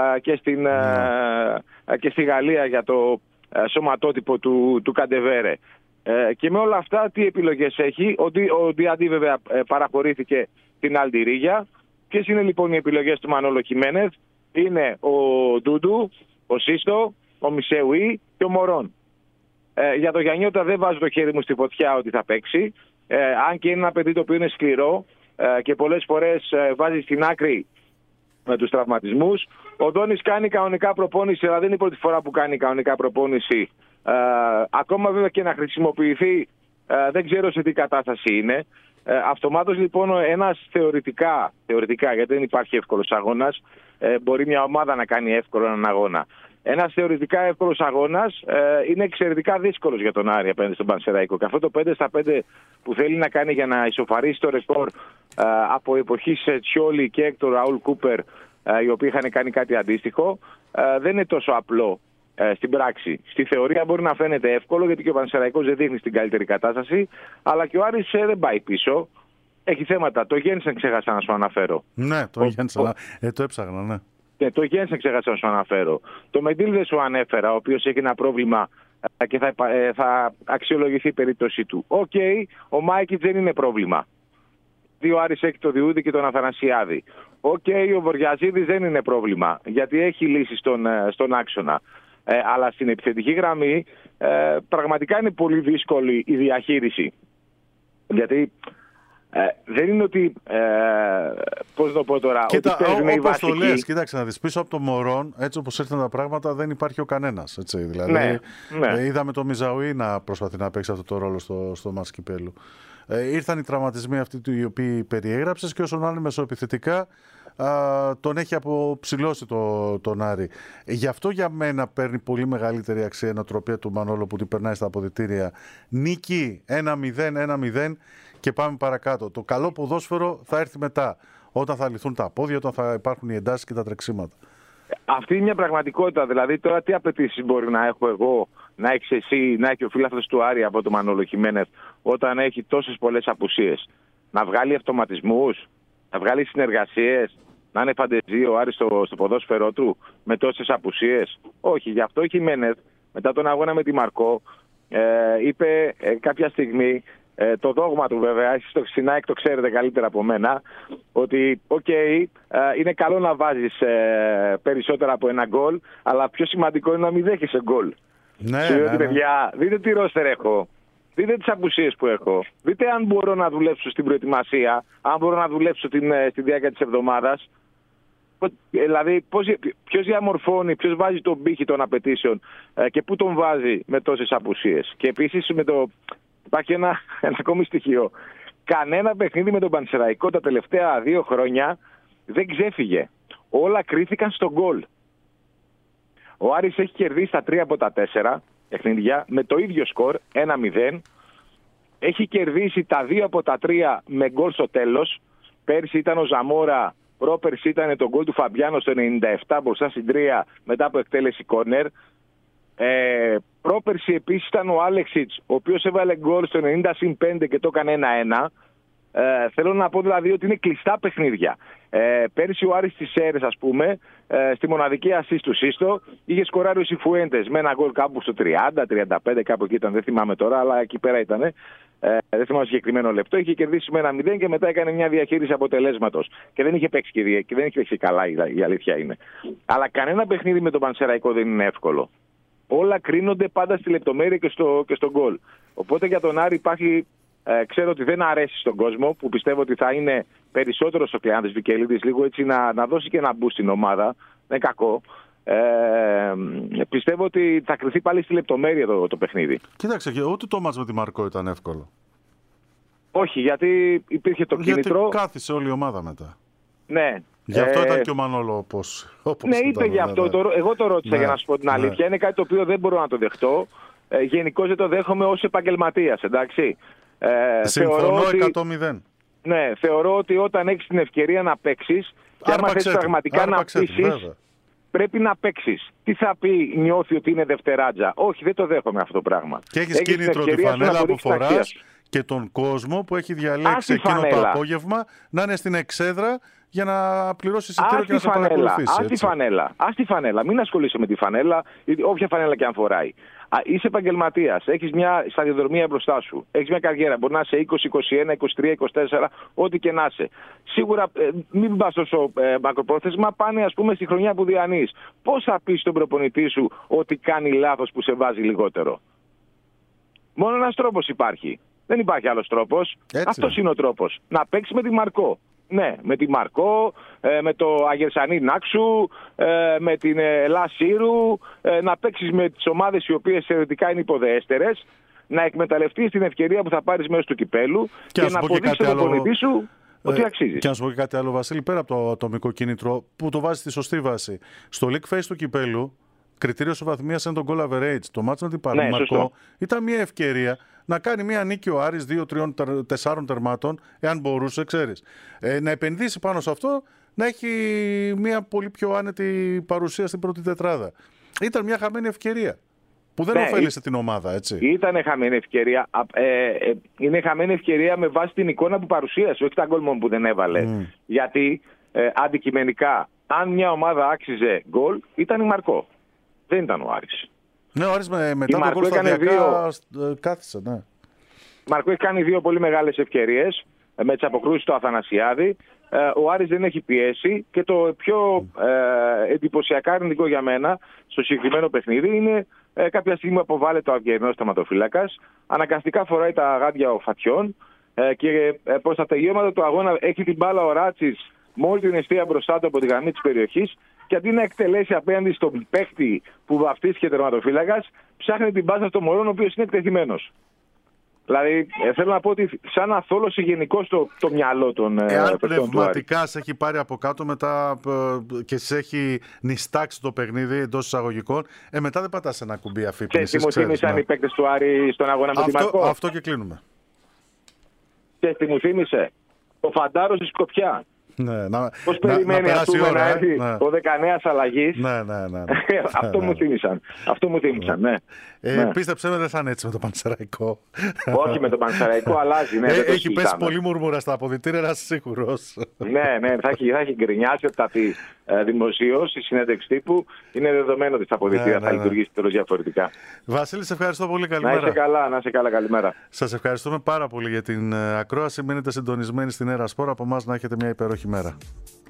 και στη Γαλλία για το σωματότυπο του Καντεβέρε. Και με όλα αυτά τι επιλογές έχει? Ο Διαντί βέβαια παραχωρήθηκε την Αλντιρίγια. Ποιες είναι λοιπόν οι επιλογές του Μανώλο Χιμένεθ? Είναι ο Ντούντου, ο Σύστο, ο Μισεουί και ο Μωρόν. Για το Γιαννιώτα δεν βάζω το χέρι μου στη φωτιά ότι θα παίξει. Αν και είναι ένα παιδί το οποίο είναι σκληρό και πολλές φορές βάζει στην άκρη με τους τραυματισμούς. Ο Δόνης κάνει κανονικά προπόνηση, αλλά δεν είναι η πρώτη φορά που κάνει κανονικά προπόνηση. Ακόμα βέβαια και να χρησιμοποιηθεί, δεν ξέρω σε τι κατάσταση είναι. Αυτομάτως λοιπόν ένας θεωρητικά, γιατί δεν υπάρχει εύκολος αγώνας, μπορεί μια ομάδα να κάνει εύκολο έναν αγώνα. Ένας θεωρητικά εύκολος αγώνας είναι εξαιρετικά δύσκολος για τον Άρη απέναντι στον Πανσεραϊκό. Και αυτό το 5-5 που θέλει να κάνει για να ισοφαρίσει το ρεκόρ από εποχής Τσιόλι και Έκτορ Ραούλ Κούπερ, οι οποίοι είχαν κάνει κάτι αντίστοιχο, δεν είναι τόσο απλό στην πράξη. Στη θεωρία μπορεί να φαίνεται εύκολο, γιατί και ο Πανσεραϊκός δεν δείχνει στην καλύτερη κατάσταση, αλλά και ο Άρης δεν πάει πίσω. Έχει θέματα. Το Γένσεν ξέχασα να σου αναφέρω. Ναι, το Γένσεν. Το έψαχνα, ναι. Ναι, το Γένσεν ξέχασα να σου αναφέρω. Το Μεντήλ δεν σου ανέφερα, ο οποίος έχει ένα πρόβλημα και θα αξιολογηθεί η περίπτωσή του. Οκ, ο Μάικιτς δεν είναι πρόβλημα. Ο Άρης έχει το Διούδη και τον Αθανασιάδη. Οκ, ο Βοριαζίδης δεν είναι πρόβλημα, γιατί έχει λύσει στον άξονα. Αλλά στην επιθετική γραμμή πραγματικά είναι πολύ δύσκολη η διαχείριση. Γιατί δεν είναι ότι. Πώς το πω τώρα. Κοίτα, όπως το λες, κοίταξε να δεις, πίσω από το Μωρόν, έτσι όπως ήρθαν τα πράγματα, δεν υπάρχει ο κανένας. Έτσι, δηλαδή, ναι. Είδαμε το Μιζαουί να προσπαθεί να παίξει αυτό το ρόλο στο μάτς κυπέλου. Ήρθαν οι τραυματισμοί αυτοί οι οποίοι περιέγραψες και όσον άλλο μεσοεπιθετικά τον έχει αποψηλώσει τον Άρη. Γι' αυτό για μένα παίρνει πολύ μεγαλύτερη αξία η νοοτροπία του Μανόλο που την περνάει στα αποδυτήρια. Νίκη 1-0 και πάμε παρακάτω. Το καλό ποδόσφαιρο θα έρθει μετά, όταν θα λυθούν τα πόδια, όταν θα υπάρχουν οι εντάσεις και τα τρεξίματα. Αυτή είναι μια πραγματικότητα. Δηλαδή, τώρα τι απαιτήσεις μπορεί να έχω εγώ, να έχει εσύ, να έχει ο φίλαθλος του Άρη από το Μανόλο Χιμένεθ, όταν έχει τόσες πολλές απουσίες? Να βγάλει αυτοματισμούς, να βγάλει συνεργασίες, να είναι φαντεζή ο Άρης στο ποδόσφαιρό του με τόσες απουσίες? Όχι. Γι' αυτό ο Χιμένεθ, μετά τον αγώνα με τη Μαρκό, είπε κάποια στιγμή, το δόγμα του βέβαια, εσείς στο Ξινάκ το ξέρετε καλύτερα από μένα, ότι είναι καλό να βάζεις περισσότερα από ένα γκολ, αλλά πιο σημαντικό είναι να μην δέχεσαι γκολ. Ναι, παιδιά, δείτε τι ρόστερ έχω, δείτε τις απουσίες που έχω, δείτε αν μπορώ να δουλέψω στην προετοιμασία, αν μπορώ να δουλέψω στη διάρκεια της εβδομάδας. Δηλαδή ποιος διαμορφώνει, ποιος βάζει τον πύχη των απαιτήσεων και πού τον βάζει με τόσες απουσίες. Και επίσης υπάρχει ένα ακόμη στοιχείο. Κανένα παιχνίδι με τον Πανσεραϊκό τα τελευταία 2 χρόνια δεν ξέφυγε. Όλα κρίθηκαν στο γκολ. Ο Άρης έχει κερδίσει τα 3 από τα 4 παιχνίδια με το ίδιο σκορ, 1-0. Έχει κερδίσει τα 2 από τα 3 με γκολ στο τέλος. Πέρσι ήταν ο Ζαμόρα, πρόπερσι ήταν το γκολ του Φαμπιάνο στο 97 μπροστά στην 3 μετά από εκτέλεση κόρνερ. Πρόπερσι επίσης ήταν ο Άλεξιτς, ο οποίος έβαλε γκολ στο 90-5 και το έκανε 1-1. Θέλω να πω δηλαδή ότι είναι κλειστά παιχνίδια. Πέρσι ο Άρης στις Σέρες, ας πούμε, στη μοναδική ασίστ του Σύστο, είχε σκοράρει ο Σιφουέντες με ένα γκολ κάπου στο 30-35, κάπου εκεί ήταν, δεν θυμάμαι τώρα, αλλά εκεί πέρα ήταν. Δεν θυμάμαι συγκεκριμένο λεπτό. Είχε κερδίσει με 1-0 και μετά έκανε μια διαχείριση αποτελέσματος. Και δεν είχε παίξει και δεν είχε παίξει καλά, η αλήθεια είναι. Αλλά κανένα παιχνίδι με τον Πανσεραϊκό δεν είναι εύκολο. Όλα κρίνονται πάντα στη λεπτομέρεια και στο γκολ. Οπότε για τον Άρη υπάρχει. Ξέρω ότι δεν αρέσει στον κόσμο, που πιστεύω ότι θα είναι περισσότερο στο Κλεάνθης Βικελίδης, λίγο έτσι να δώσει και ένα boost στην ομάδα. Δεν είναι κακό. Πιστεύω ότι θα κρυθεί πάλι στη λεπτομέρεια το παιχνίδι. Κοίταξε, και ούτε το μάτς με τη Μαρκό ήταν εύκολο. Όχι, γιατί υπήρχε το κίνητρο. Γιατί κάθισε όλη η ομάδα μετά. Ναι. Γι' αυτό ήταν και ο Μανόλο όπως ναι, είπε γι' αυτό. Ναι. Εγώ το ρώτησα για να σου πω την αλήθεια. Είναι κάτι το οποίο δεν μπορώ να το δεχτώ. Γενικώς δεν το δέχομαι ως επαγγελματίας, εντάξει. Συμφωνώ 100%. Ναι, θεωρώ ότι όταν έχεις την ευκαιρία να παίξεις και άμα θες πραγματικά να πείσεις, πρέπει να παίξεις. Τι θα πει, νιώθει ότι είναι δευτεράτζα? Όχι, δεν το δέχομαι αυτό το πράγμα. Και έχεις κίνητρο τη φανέλα που φοράς και τον κόσμο που έχει διαλέξει εκείνο το απόγευμα να είναι στην εξέδρα για να πληρώσει εισιτήριο και να σε παρακολουθήσει. Ας τη φανέλα. Μην ασχολείσαι με τη φανέλα, όποια φανέλα και αν φοράει. Είσαι επαγγελματίας, έχεις μια σταδιοδρομία μπροστά σου, έχεις μια καριέρα, μπορεί να είσαι 20, 21, 23, 24, ό,τι και να είσαι. Σίγουρα μην πας τόσο μακροπρόθεσμα, πάνε ας πούμε στη χρονιά που διανύεις. Πώς θα πεις στον προπονητή σου ότι κάνει λάθος που σε βάζει λιγότερο? Μόνο ένας τρόπος υπάρχει. Δεν υπάρχει άλλος τρόπος. Αυτός είναι ο τρόπος. Να παίξει με τη Μαρκό. Ναι, με τη Μαρκό, με το Αγερσανή Νάξου, με την Ελλά Σύρου, να παίξεις με τις ομάδες οι οποίες θεωρητικά είναι υποδεέστερες, να εκμεταλλευτείς την ευκαιρία που θα πάρεις μέσω του κυπέλου και να αποδείξεις τον προπονητή σου ότι αξίζει. Και να σου πω και κάτι άλλο, Βασίλη, πέρα από το ατομικό κίνητρο που το βάζει στη σωστή βάση. Στο League Face του κυπέλου, κριτήριο ισοβαθμίας είναι το goal average. Το μάτς με την Μαρκό ήταν μια ευκαιρία να κάνει μια νίκη ο Άρης 2-3-4 τερμάτων, εάν μπορούσε, ξέρεις. Να επενδύσει πάνω σε αυτό, να έχει μια πολύ πιο άνετη παρουσία στην πρώτη τετράδα. Ήταν μια χαμένη ευκαιρία που δεν ωφέλησε την ομάδα, έτσι. Ήταν χαμένη ευκαιρία. Είναι χαμένη ευκαιρία με βάση την εικόνα που παρουσίασε, όχι τα γκολ μόνο που δεν έβαλε. Γιατί αντικειμενικά, αν μια ομάδα άξιζε γκολ, ήταν η Μαρκό. Δεν ήταν ο Άρης. Ναι, ο Άρης μετά το γκολ σταδιακά κάθισε, ναι. Η Μαρκό έχει κάνει 2 πολύ μεγάλες ευκαιρίες με τις αποκρούσεις του Αθανασιάδη. Ο Άρης δεν έχει πιέσει και το πιο εντυπωσιακά αρνητικό για μένα στο συγκεκριμένο παιχνίδι είναι κάποια στιγμή που αποβάλλεται ο Αυγερινός τερματοφύλακας, αναγκαστικά φοράει τα γάντια ο Φατιών και προς τα τελειώματα του αγώνα έχει την μπάλα ο Ράτσης με όλη την εστία μπροστά του από τη γραμμή της περιοχής και αντί να εκτελέσει απέναντι στον παίκτη που βαφτίστηκε τερματοφύλακας, ψάχνει την πάσα στο Μωρόν, ο οποίος είναι εκτεθειμένος. Δηλαδή, θέλω να πω ότι σαν να θόλωσε γενικώς το μυαλό των εάν πνευματικά σε έχει πάρει από κάτω μετά και σε έχει νηστάξει το παιχνίδι εντός εισαγωγικών, μετά δεν πατάς ένα κουμπί αφύπνισης. Και τι μου θύμισαν οι παίκτες του Άρη στον αγώνα με τη Μαρκό. Αυτό και κλείνουμε. Και τι μου θύμισε ο Φαντάρος στη Σκοπιά. Ναι, πώς περιμένει να έρθει ο 19 αλλαγής. Ναι. Αυτό μου θύμισαν. Αυτό μου θύμισαν, ναι. Πίστεψε με, δεν θα είναι έτσι με το Πανσεραϊκό. Όχι με το Πανσεραϊκό, αλλάζει. Ναι, έχει πέσει πολύ μουρμούρα στα αποδυτήρια, να είσαι σίγουρος. Ναι, θα έχει γκρινιάσει ότι θα πει δημοσίως η συνέντευξη τύπου. Είναι δεδομένο ότι στα αποδυτήρια θα λειτουργήσει τελώς διαφορετικά. Βασίλη, σε ευχαριστώ πολύ. Καλημέρα. Να είσαι καλά, καλημέρα. Σας ευχαριστούμε πάρα πολύ για την ακρόαση. Μείνετε συντονισμένοι στην Έρα Σπορ. Από εμάς να έχετε μια υπέροχη μέρα.